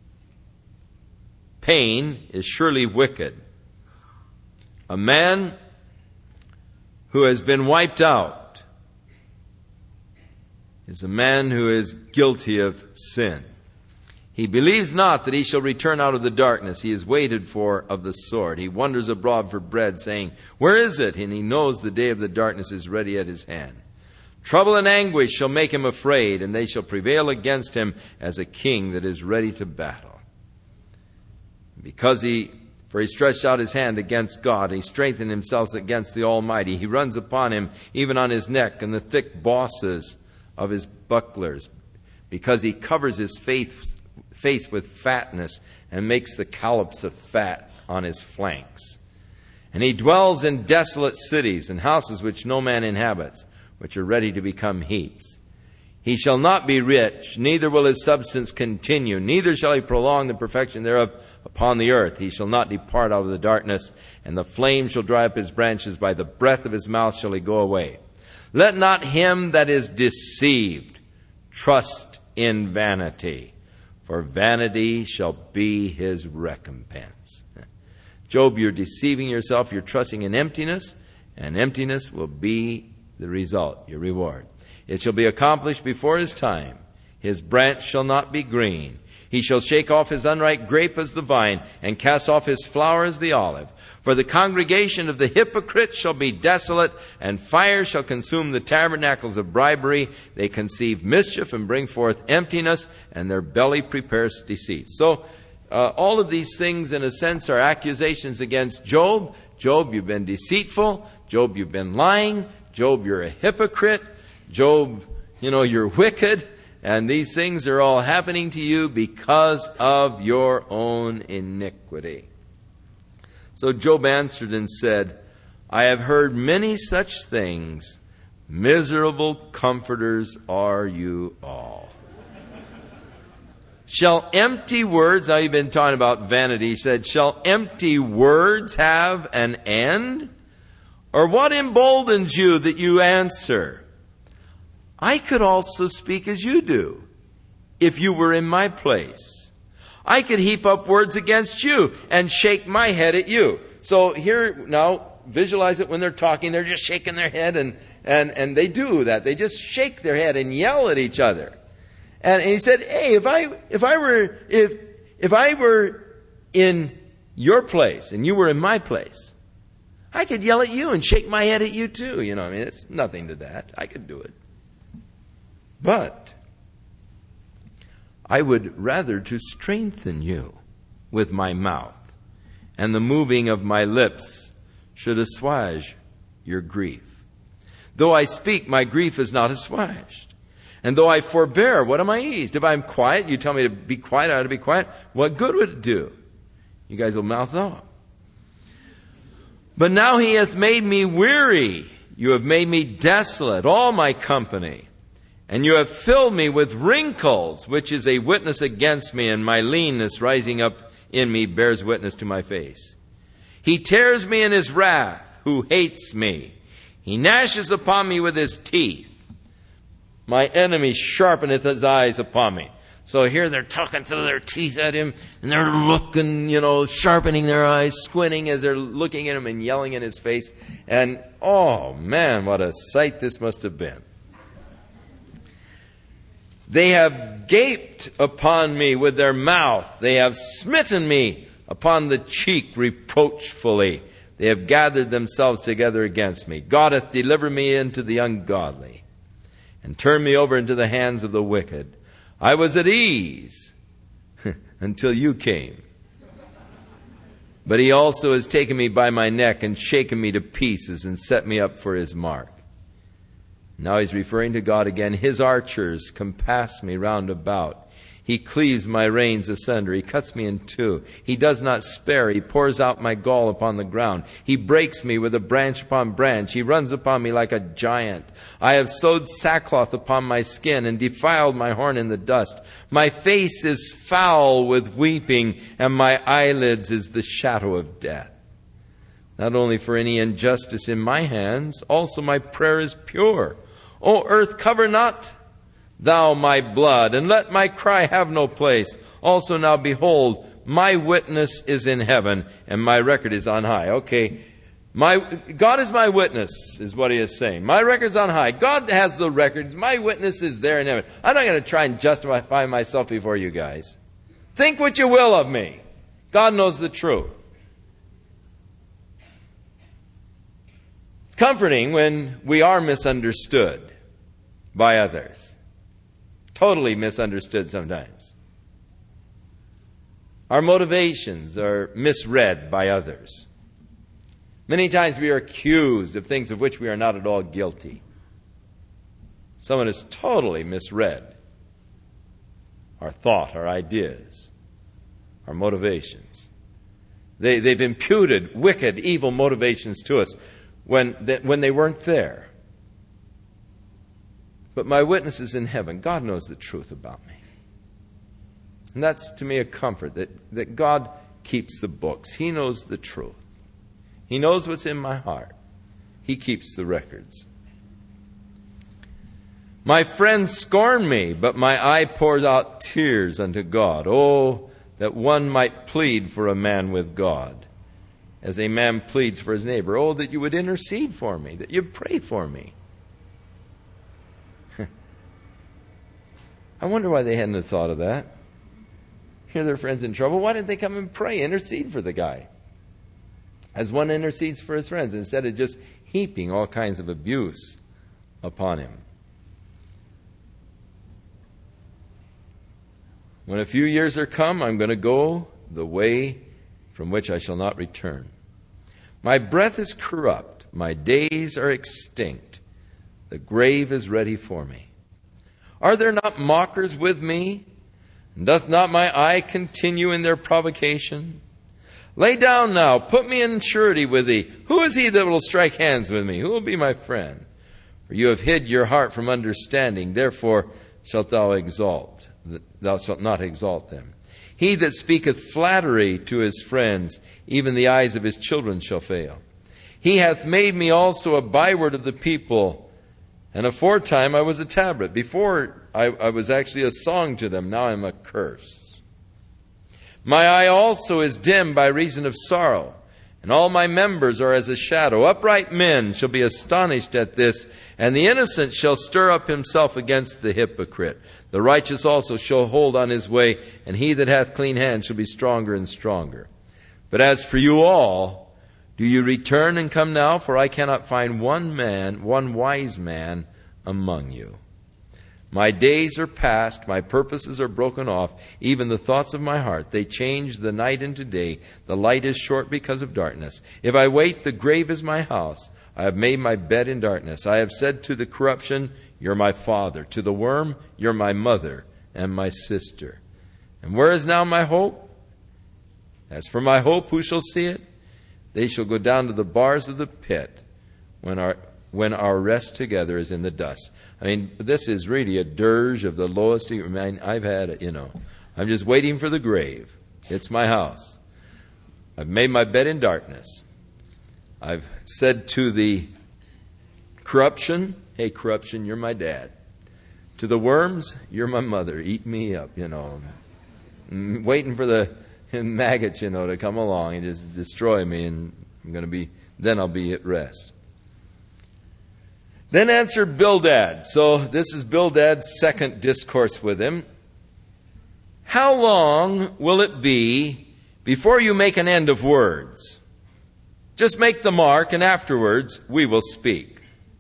pain is surely wicked. A man who has been wiped out is a man who is guilty of sin. He believes not that he shall return out of the darkness. He is waited for of the sword. He wanders abroad for bread, saying, where is it? And he knows the day of the darkness is ready at his hand. Trouble and anguish shall make him afraid, and they shall prevail against him as a king that is ready to battle. Because he, for he stretched out his hand against God, he strengthened himself against the Almighty. He runs upon him, even on his neck, and the thick bosses of his bucklers, because he covers his face, face with fatness and makes the collops of fat on his flanks. And he dwells in desolate cities and houses which no man inhabits, which are ready to become heaps. He shall not be rich, neither will his substance continue, neither shall he prolong the perfection thereof upon the earth. He shall not depart out of the darkness, and the flame shall dry up his branches. By the breath of his mouth shall he go away. Let not him that is deceived trust in vanity, for vanity shall be his recompense. Job, you're deceiving yourself. You're trusting in emptiness, and emptiness will be the result, your reward. It shall be accomplished before his time. His branch shall not be green. He shall shake off his unripe grape as the vine, and cast off his flower as the olive. For the congregation of the hypocrites shall be desolate, and fire shall consume the tabernacles of bribery. They conceive mischief and bring forth emptiness, and their belly prepares deceit. So, uh, all of these things, in a sense, are accusations against Job. Job, you've been deceitful. Job, you've been lying. Job, you're a hypocrite. Job, you know, you're wicked. And these things are all happening to you because of your own iniquity. So Job answered and said, I have heard many such things. Miserable comforters are you all. Shall empty words, now you've been talking about vanity, he said, shall empty words have an end? Or what emboldens you that you answer? I could also speak as you do, if you were in my place. I could heap up words against you and shake my head at you. So here, now, visualize it when they're talking. They're just shaking their head, and, and, and they do that. They just shake their head and yell at each other. And, and he said, hey, if I, if I were, if, if I were in your place and you were in my place, I could yell at you and shake my head at you too. You know, I mean, it's nothing to that. I could do it. But I would rather to strengthen you with my mouth, and the moving of my lips should assuage your grief. Though I speak, my grief is not assuaged. And though I forbear, what am I eased? If I'm quiet, you tell me to be quiet, I ought to be quiet. What good would it do? You guys will mouth off. But now he hath made me weary. You have made me desolate, all my company. And you have filled me with wrinkles, which is a witness against me, and my leanness rising up in me bears witness to my face. He tears me in his wrath, who hates me. He gnashes upon me with his teeth. My enemy sharpeneth his eyes upon me. So here they're talking through their teeth at him, and they're looking, you know, sharpening their eyes, squinting as they're looking at him and yelling in his face. And, oh man, what a sight this must have been. They have gaped upon me with their mouth. They have smitten me upon the cheek reproachfully. They have gathered themselves together against me. God hath delivered me into the ungodly, and turned me over into the hands of the wicked. I was at ease until you came. But he also has taken me by my neck and shaken me to pieces and set me up for his mark. Now he's referring to God again. His archers compass me round about. He cleaves my reins asunder. He cuts me in two. He does not spare. He pours out my gall upon the ground. He breaks me with a branch upon branch. He runs upon me like a giant. I have sewed sackcloth upon my skin and defiled my horn in the dust. My face is foul with weeping, and my eyelids is the shadow of death. Not only for any injustice in my hands, also my prayer is pure. O earth, cover not thou my blood, and let my cry have no place. Also now, behold, my witness is in heaven, and my record is on high. Okay, my God is my witness, is what he is saying. My record's on high. God has the records. My witness is there in heaven. I'm not going to try and justify myself before you guys. Think what you will of me. God knows the truth. It's comforting when we are misunderstood by others. Totally misunderstood sometimes. Our motivations are misread by others. Many times we are accused of things of which we are not at all guilty. Someone has totally misread our thought, our ideas, our motivations. They, they've imputed wicked, evil motivations to us when, when they weren't there. But my witness is in heaven. God knows the truth about me. And that's to me a comfort, that, that God keeps the books. He knows the truth. He knows what's in my heart. He keeps the records. My friends scorn me, but my eye pours out tears unto God. Oh, that one might plead for a man with God, as a man pleads for his neighbor. Oh, that you would intercede for me, that you'd pray for me. I wonder why they hadn't thought of that. Hear their friends in trouble. Why didn't they come and pray, intercede for the guy? As one intercedes for his friends, instead of just heaping all kinds of abuse upon him. When a few years are come, I'm going to go the way from which I shall not return. My breath is corrupt. My days are extinct. The grave is ready for me. Are there not mockers with me? And doth not my eye continue in their provocation? Lay down now, put me in surety with thee. Who is he that will strike hands with me? Who will be my friend? For you have hid your heart from understanding, therefore shalt thou exalt. Thou shalt not exalt them. He that speaketh flattery to his friends, even the eyes of his children shall fail. He hath made me also a byword of the people, and aforetime I was a tabret. Before I, I was actually a song to them, now I am a curse. My eye also is dim by reason of sorrow, and all my members are as a shadow. Upright men shall be astonished at this, and the innocent shall stir up himself against the hypocrite. The righteous also shall hold on his way, and he that hath clean hands shall be stronger and stronger. But as for you all, do you return and come now? For I cannot find one man, one wise man among you. My days are past, my purposes are broken off, even the thoughts of my heart. They change the night into day. The light is short because of darkness. If I wait, the grave is my house. I have made my bed in darkness. I have said to the corruption, you're my father. To the worm, you're my mother and my sister. And where is now my hope? As for my hope, who shall see it? They shall go down to the bars of the pit when our when our rest together is in the dust. I mean, this is really a dirge of the lowest. I mean, I've had it, you know. I'm just waiting for the grave. It's my house. I've made my bed in darkness. I've said to the corruption, hey, corruption, you're my dad. To the worms, you're my mother. Eat me up, you know. I'm waiting for the maggots, you know, to come along and just destroy me, and I'm going to be, then I'll be at rest. Then answered Bildad. So this is Bildad's second discourse with him. How long will it be before you make an end of words? Just make the mark, and afterwards we will speak.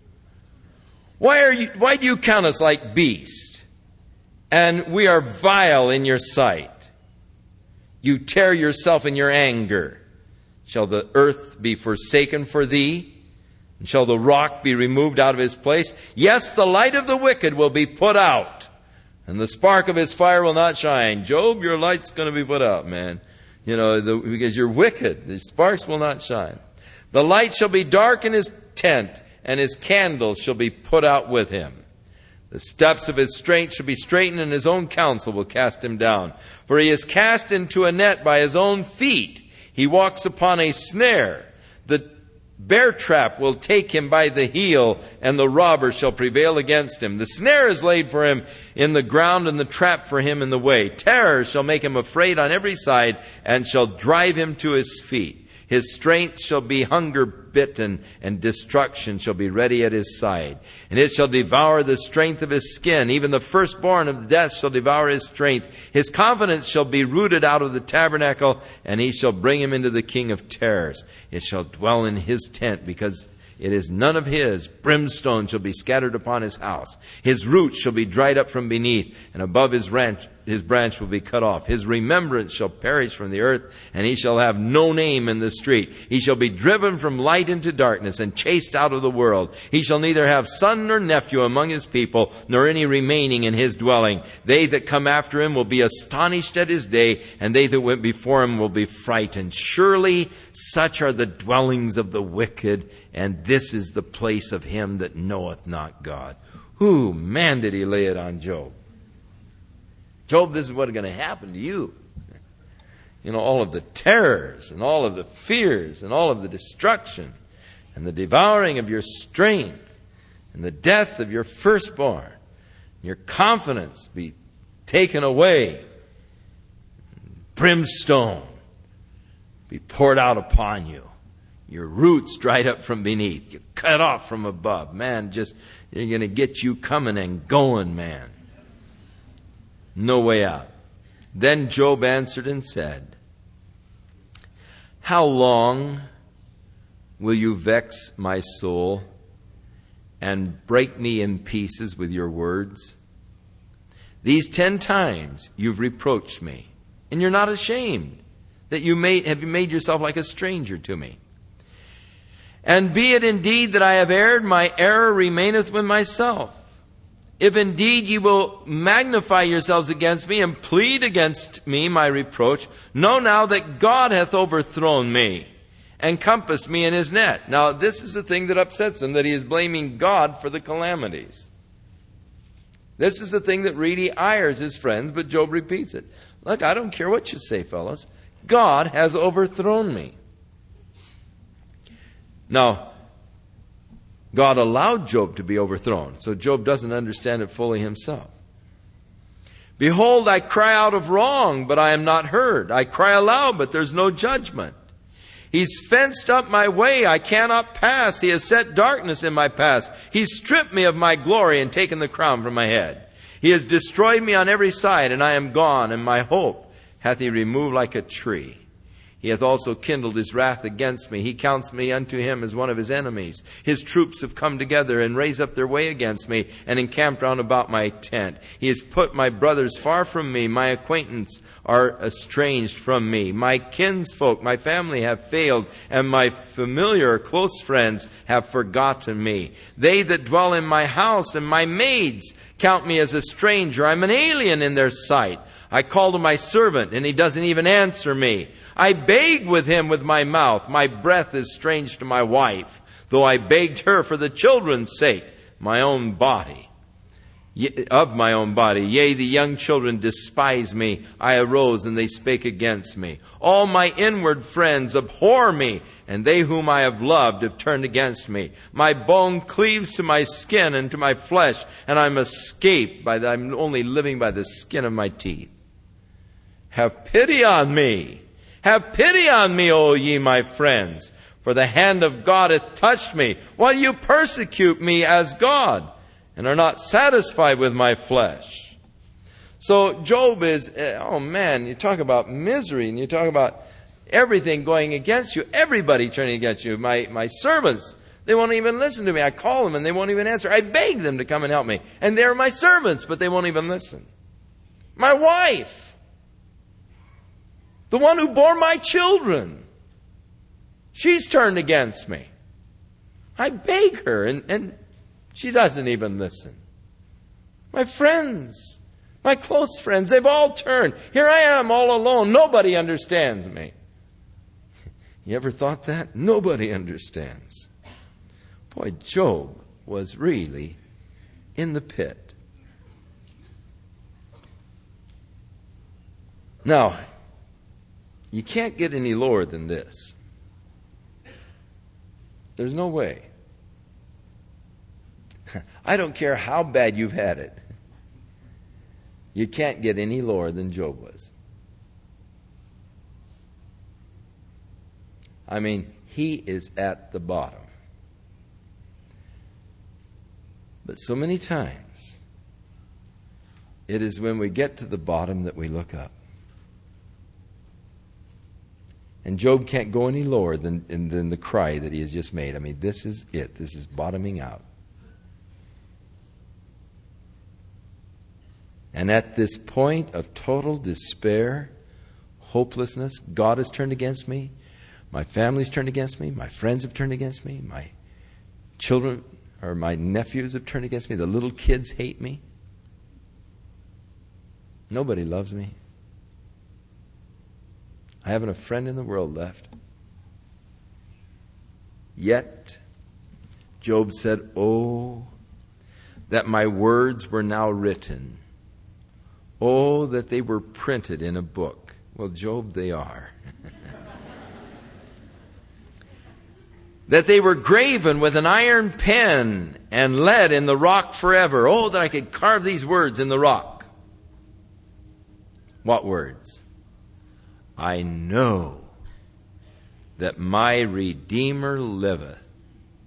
Why are you, why do you count us like beasts? And we are vile in your sight. You tear yourself in your anger. Shall the earth be forsaken for thee? And shall the rock be removed out of his place? Yes, the light of the wicked will be put out, and the spark of his fire will not shine. Job, your light's going to be put out, man. You know, the, because you're wicked. The sparks will not shine. The light shall be dark in his tent, and his candles shall be put out with him. The steps of his strength shall be straightened, and his own counsel will cast him down. For he is cast into a net by his own feet. He walks upon a snare. The bear trap will take him by the heel, and the robber shall prevail against him. The snare is laid for him in the ground, and the trap for him in the way. Terror shall make him afraid on every side, and shall drive him to his feet. His strength shall be hunger bitten, and destruction shall be ready at his side. And it shall devour the strength of his skin. Even the firstborn of death shall devour his strength. His confidence shall be rooted out of the tabernacle, and he shall bring him into the king of terrors. It shall dwell in his tent, because it is none of his. Brimstone shall be scattered upon his house. His roots shall be dried up from beneath, and above his branch, his branch will be cut off. His remembrance shall perish from the earth, and he shall have no name in the street. He shall be driven from light into darkness, and chased out of the world. He shall neither have son nor nephew among his people, nor any remaining in his dwelling. They that come after him will be astonished at his day, and they that went before him will be frightened. Surely such are the dwellings of the wicked, and this is the place of him that knoweth not God. Who, man, did he lay it on Job? Job, this is what's going to happen to you. You know, all of the terrors and all of the fears and all of the destruction and the devouring of your strength and the death of your firstborn. Your confidence be taken away. Brimstone be poured out upon you. Your roots dried up from beneath. You're cut off from above. Man, just, you're going to get you coming and going, man. No way out. Then Job answered and said, how long will you vex my soul and break me in pieces with your words? These ten times you've reproached me, and you're not ashamed that you made, have made yourself like a stranger to me. And be it indeed that I have erred, my error remaineth with myself. If indeed ye will magnify yourselves against me and plead against me my reproach, know now that God hath overthrown me and compassed me in his net. Now this is the thing that upsets him, that he is blaming God for the calamities. This is the thing that really ires his friends, but Job repeats it. Look, I don't care what you say, fellas. God has overthrown me. Now, God allowed Job to be overthrown, so Job doesn't understand it fully himself. Behold, I cry out of wrong, but I am not heard. I cry aloud, but there's no judgment. He's fenced up my way, I cannot pass. He has set darkness in my path. He's stripped me of my glory and taken the crown from my head. He has destroyed me on every side, and I am gone, and my hope hath he removed like a tree. He hath also kindled his wrath against me. He counts me unto him as one of his enemies. His troops have come together and raised up their way against me and encamped round about my tent. He has put my brothers far from me. My acquaintance are estranged from me. My kinsfolk, my family have failed, and my familiar close friends have forgotten me. They that dwell in my house and my maids count me as a stranger. I'm an alien in their sight. I call to my servant, and he doesn't even answer me. I beg with him with my mouth. My breath is strange to my wife, though I begged her for the children's sake, my own body, of my own body. Yea, the young children despise me. I arose, and they spake against me. All my inward friends abhor me, and they whom I have loved have turned against me. My bone cleaves to my skin and to my flesh, and I'm escaped by the, I'm only living by the skin of my teeth. Have pity on me. Have pity on me, O ye my friends, for the hand of God hath touched me. Why do you persecute me as God, and are not satisfied with my flesh? So Job is, oh man, you talk about misery, and you talk about everything going against you, everybody turning against you. My, my servants, they won't even listen to me. I call them and they won't even answer. I beg them to come and help me. And they're my servants, but they won't even listen. My wife, the one who bore my children, she's turned against me. I beg her, and, and she doesn't even listen. My friends, my close friends, they've all turned. Here I am all alone. Nobody understands me. You ever thought that? Nobody understands. Boy, Job was really in the pit. Now, you can't get any lower than this. There's no way. I don't care how bad you've had it. You can't get any lower than Job was. I mean, he is at the bottom. But so many times, it is when we get to the bottom that we look up. And Job can't go any lower than, than the cry that he has just made. I mean, this is it. This is bottoming out. And at this point of total despair, hopelessness, God has turned against me. My family's turned against me. My friends have turned against me. My children or my nephews have turned against me. The little kids hate me. Nobody loves me. I haven't a friend in the world left. Yet, Job said, oh, that my words were now written. Oh, that they were printed in a book. Well, Job, they are. That they were graven with an iron pen and lead in the rock forever. Oh, that I could carve these words in the rock. What words? I know that my Redeemer liveth,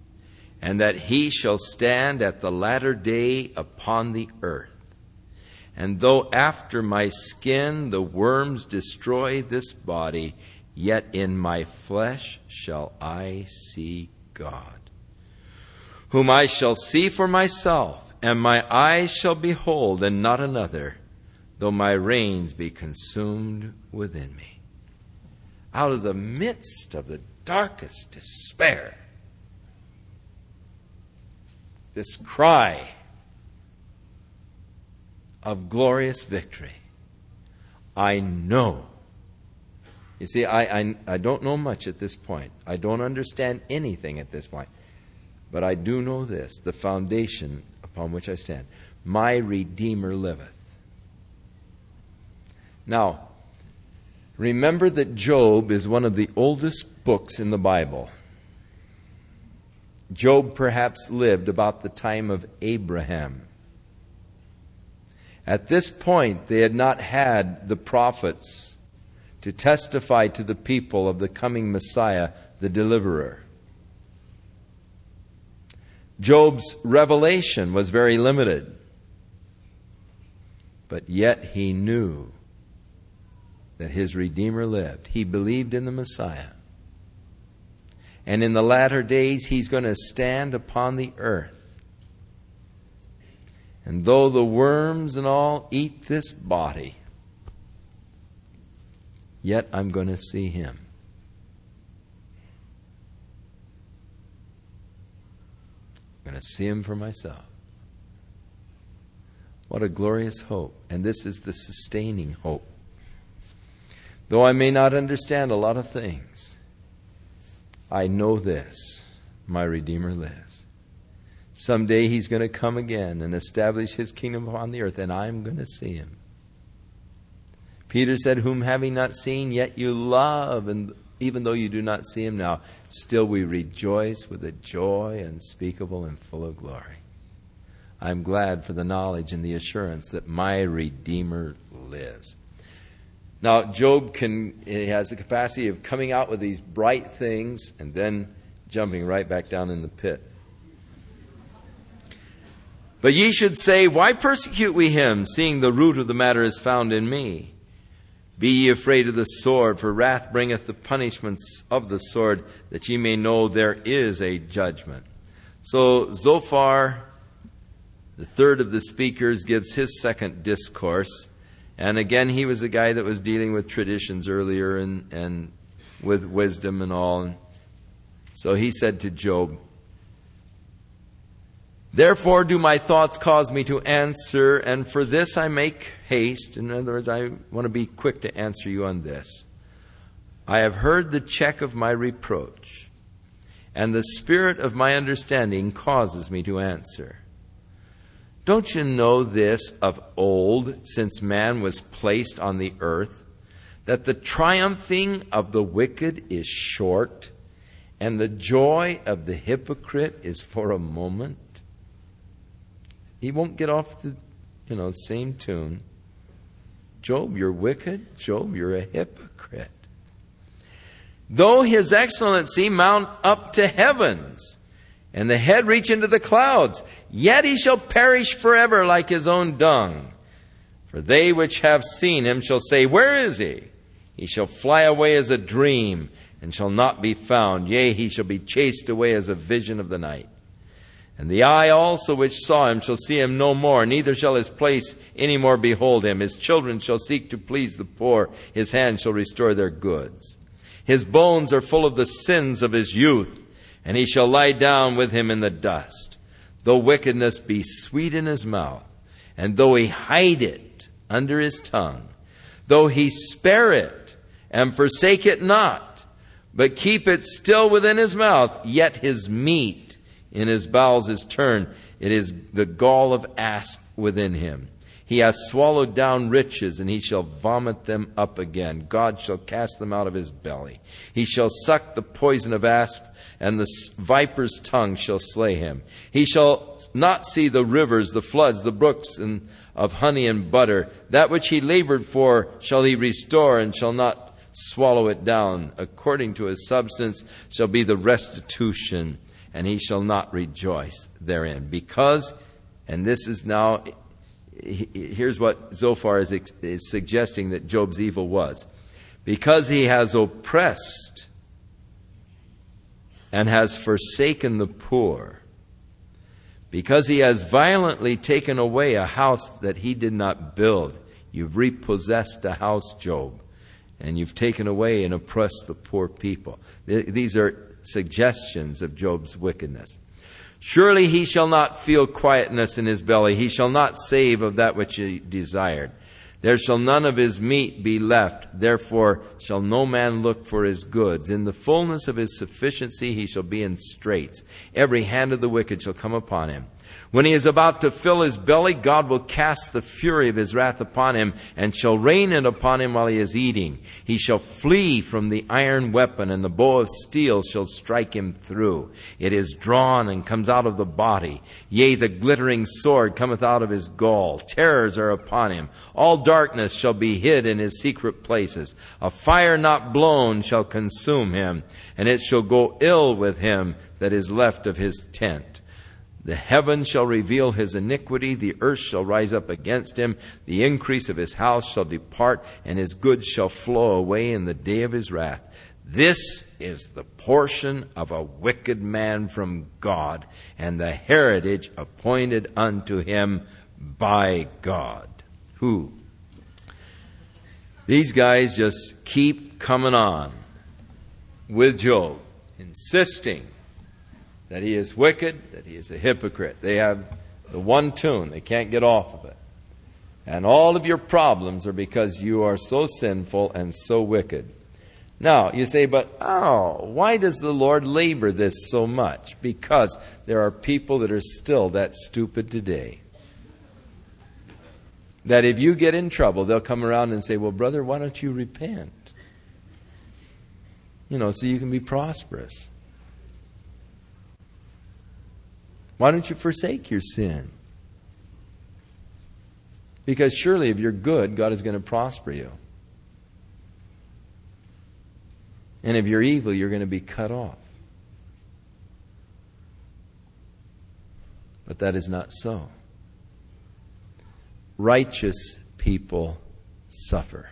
and that he shall stand at the latter day upon the earth. And though after my skin the worms destroy this body, yet in my flesh shall I see God, whom I shall see for myself, and my eyes shall behold, and not another, though my reins be consumed within me. Out of the midst of the darkest despair, this cry of glorious victory. I know. You see, I, I, I don't know much at this point. I don't understand anything at this point. But I do know this, the foundation upon which I stand. My Redeemer liveth. Now, remember that Job is one of the oldest books in the Bible. Job perhaps lived about the time of Abraham. At this point, they had not had the prophets to testify to the people of the coming Messiah, the deliverer. Job's revelation was very limited, but yet he knew that his Redeemer lived. He believed in the Messiah. And in the latter days, he's going to stand upon the earth. And though the worms and all eat this body, yet I'm going to see him. I'm going to see him for myself. What a glorious hope. And this is the sustaining hope. Though I may not understand a lot of things, I know this, my Redeemer lives. Someday he's going to come again and establish his kingdom upon the earth, and I'm going to see him. Peter said, whom having not seen, yet you love, and even though you do not see him now, still we rejoice with a joy unspeakable and full of glory. I'm glad for the knowledge and the assurance that my Redeemer lives. Now, Job can he has the capacity of coming out with these bright things and then jumping right back down in the pit. But ye should say, why persecute we him, seeing the root of the matter is found in me? Be ye afraid of the sword, for wrath bringeth the punishments of the sword, that ye may know there is a judgment. So Zophar, the third of the speakers, gives his second discourse. And again, he was the guy that was dealing with traditions earlier and, and with wisdom and all. So he said to Job, therefore do my thoughts cause me to answer, and for this I make haste. In other words, I want to be quick to answer you on this. I have heard the check of my reproach, and the spirit of my understanding causes me to answer. Don't you know this of old, since man was placed on the earth, that the triumphing of the wicked is short, and the joy of the hypocrite is for a moment? He won't get off the, you know, same tune. Job, you're wicked. Job, you're a hypocrite. Though his excellency mount up to heavens, and the head reach into the clouds, yet he shall perish forever like his own dung. For they which have seen him shall say, where is he? He shall fly away as a dream, and shall not be found. Yea, he shall be chased away as a vision of the night. And the eye also which saw him shall see him no more, neither shall his place any more behold him. His children shall seek to please the poor. His hand shall restore their goods. His bones are full of the sins of his youth, and he shall lie down with him in the dust. Though wickedness be sweet in his mouth, and though he hide it under his tongue, though he spare it and forsake it not, but keep it still within his mouth, yet his meat in his bowels is turned. It is the gall of asp within him. He hath swallowed down riches, and he shall vomit them up again. God shall cast them out of his belly. He shall suck the poison of asp, and the viper's tongue shall slay him. He shall not see the rivers, the floods, the brooks and of honey and butter. That which he labored for shall he restore, and shall not swallow it down. According to his substance shall be the restitution, and he shall not rejoice therein. Because, and this is now here's what Zophar is, is suggesting that Job's evil was. Because he has oppressed and has forsaken the poor, because he has violently taken away a house that he did not build. You've repossessed a house, Job, and you've taken away and oppressed the poor people. These are suggestions of Job's wickedness. Surely he shall not feel quietness in his belly. He shall not save of that which he desired. There shall none of his meat be left. Therefore shall no man look for his goods. In the fullness of his sufficiency he shall be in straits. Every hand of the wicked shall come upon him. When he is about to fill his belly, God will cast the fury of his wrath upon him, and shall rain it upon him while he is eating. He shall flee from the iron weapon, and the bow of steel shall strike him through. It is drawn and comes out of the body. Yea, the glittering sword cometh out of his gall. Terrors are upon him. All darkness shall be hid in his secret places. A fire not blown shall consume him, and it shall go ill with him that is left of his tent. The heavens shall reveal his iniquity, the earth shall rise up against him, the increase of his house shall depart, and his goods shall flow away in the day of his wrath. This is the portion of a wicked man from God, and the heritage appointed unto him by God. Who? These guys just keep coming on with Job, insisting that he is wicked, that he is a hypocrite. They have the one tune. They can't get off of it. And all of your problems are because you are so sinful and so wicked. Now, you say, but oh, why does the Lord labor this so much? Because there are people that are still that stupid today. That if you get in trouble, they'll come around and say, well, brother, why don't you repent? You know, so you can be prosperous. Why don't you forsake your sin? Because surely if you're good, God is going to prosper you. And if you're evil, you're going to be cut off. But that is not so. Righteous people suffer.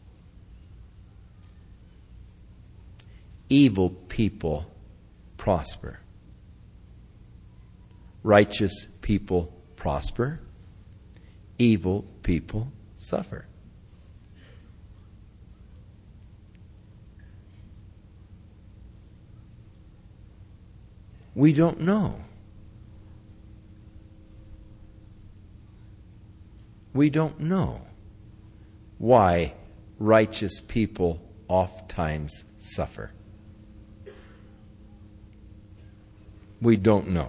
Evil people prosper. Righteous people prosper. Evil people suffer. We don't know. We don't know why righteous people oftentimes suffer. We don't know.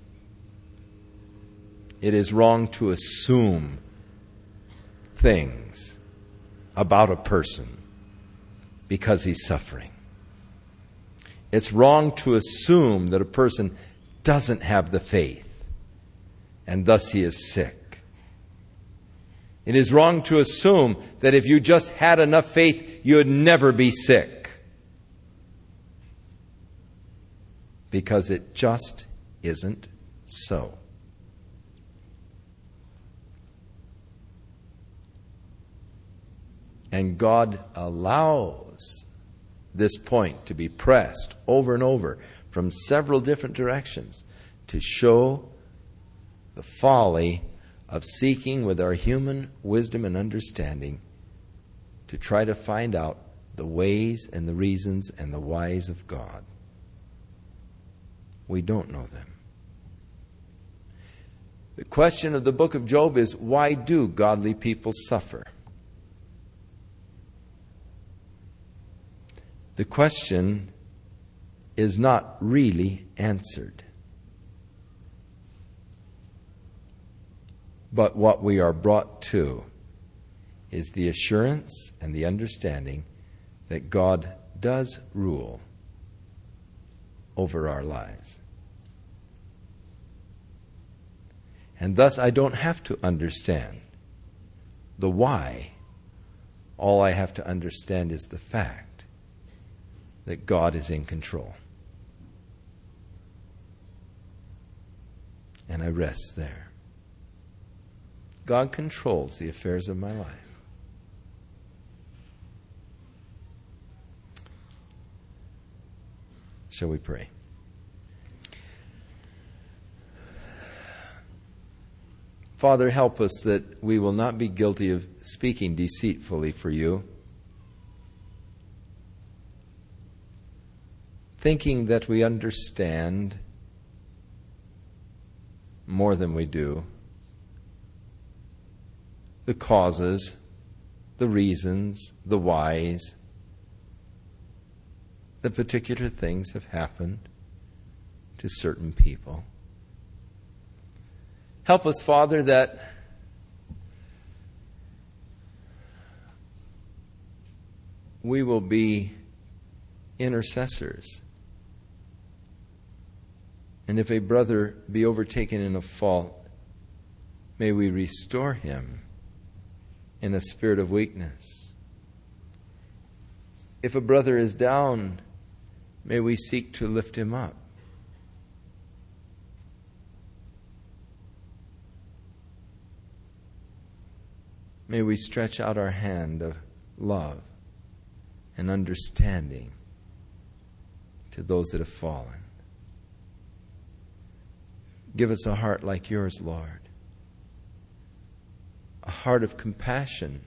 It is wrong to assume things about a person because he's suffering. It's wrong to assume that a person doesn't have the faith and thus he is sick. It is wrong to assume that if you just had enough faith, you would never be sick. Because it just isn't so. And God allows this point to be pressed over and over from several different directions to show the folly of seeking with our human wisdom and understanding to try to find out the ways and the reasons and the whys of God. We don't know them. The question of the book of Job is, why do godly people suffer? The question is not really answered. But what we are brought to is the assurance and the understanding that God does rule over our lives. And thus I don't have to understand the why. All I have to understand is the fact that God is in control. And I rest there. God controls the affairs of my life. Shall we pray? Father, help us that we will not be guilty of speaking deceitfully for you, thinking that we understand more than we do the causes, the reasons, the whys, the particular things have happened to certain people. Help us, Father, that we will be intercessors. And if a brother be overtaken in a fault, may we restore him in a spirit of weakness. If a brother is down, may we seek to lift him up. May we stretch out our hand of love and understanding to those that have fallen. Give us a heart like yours, Lord. A heart of compassion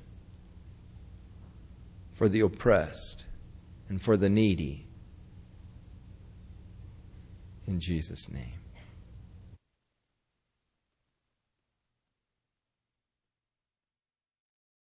for the oppressed and for the needy. In Jesus' name.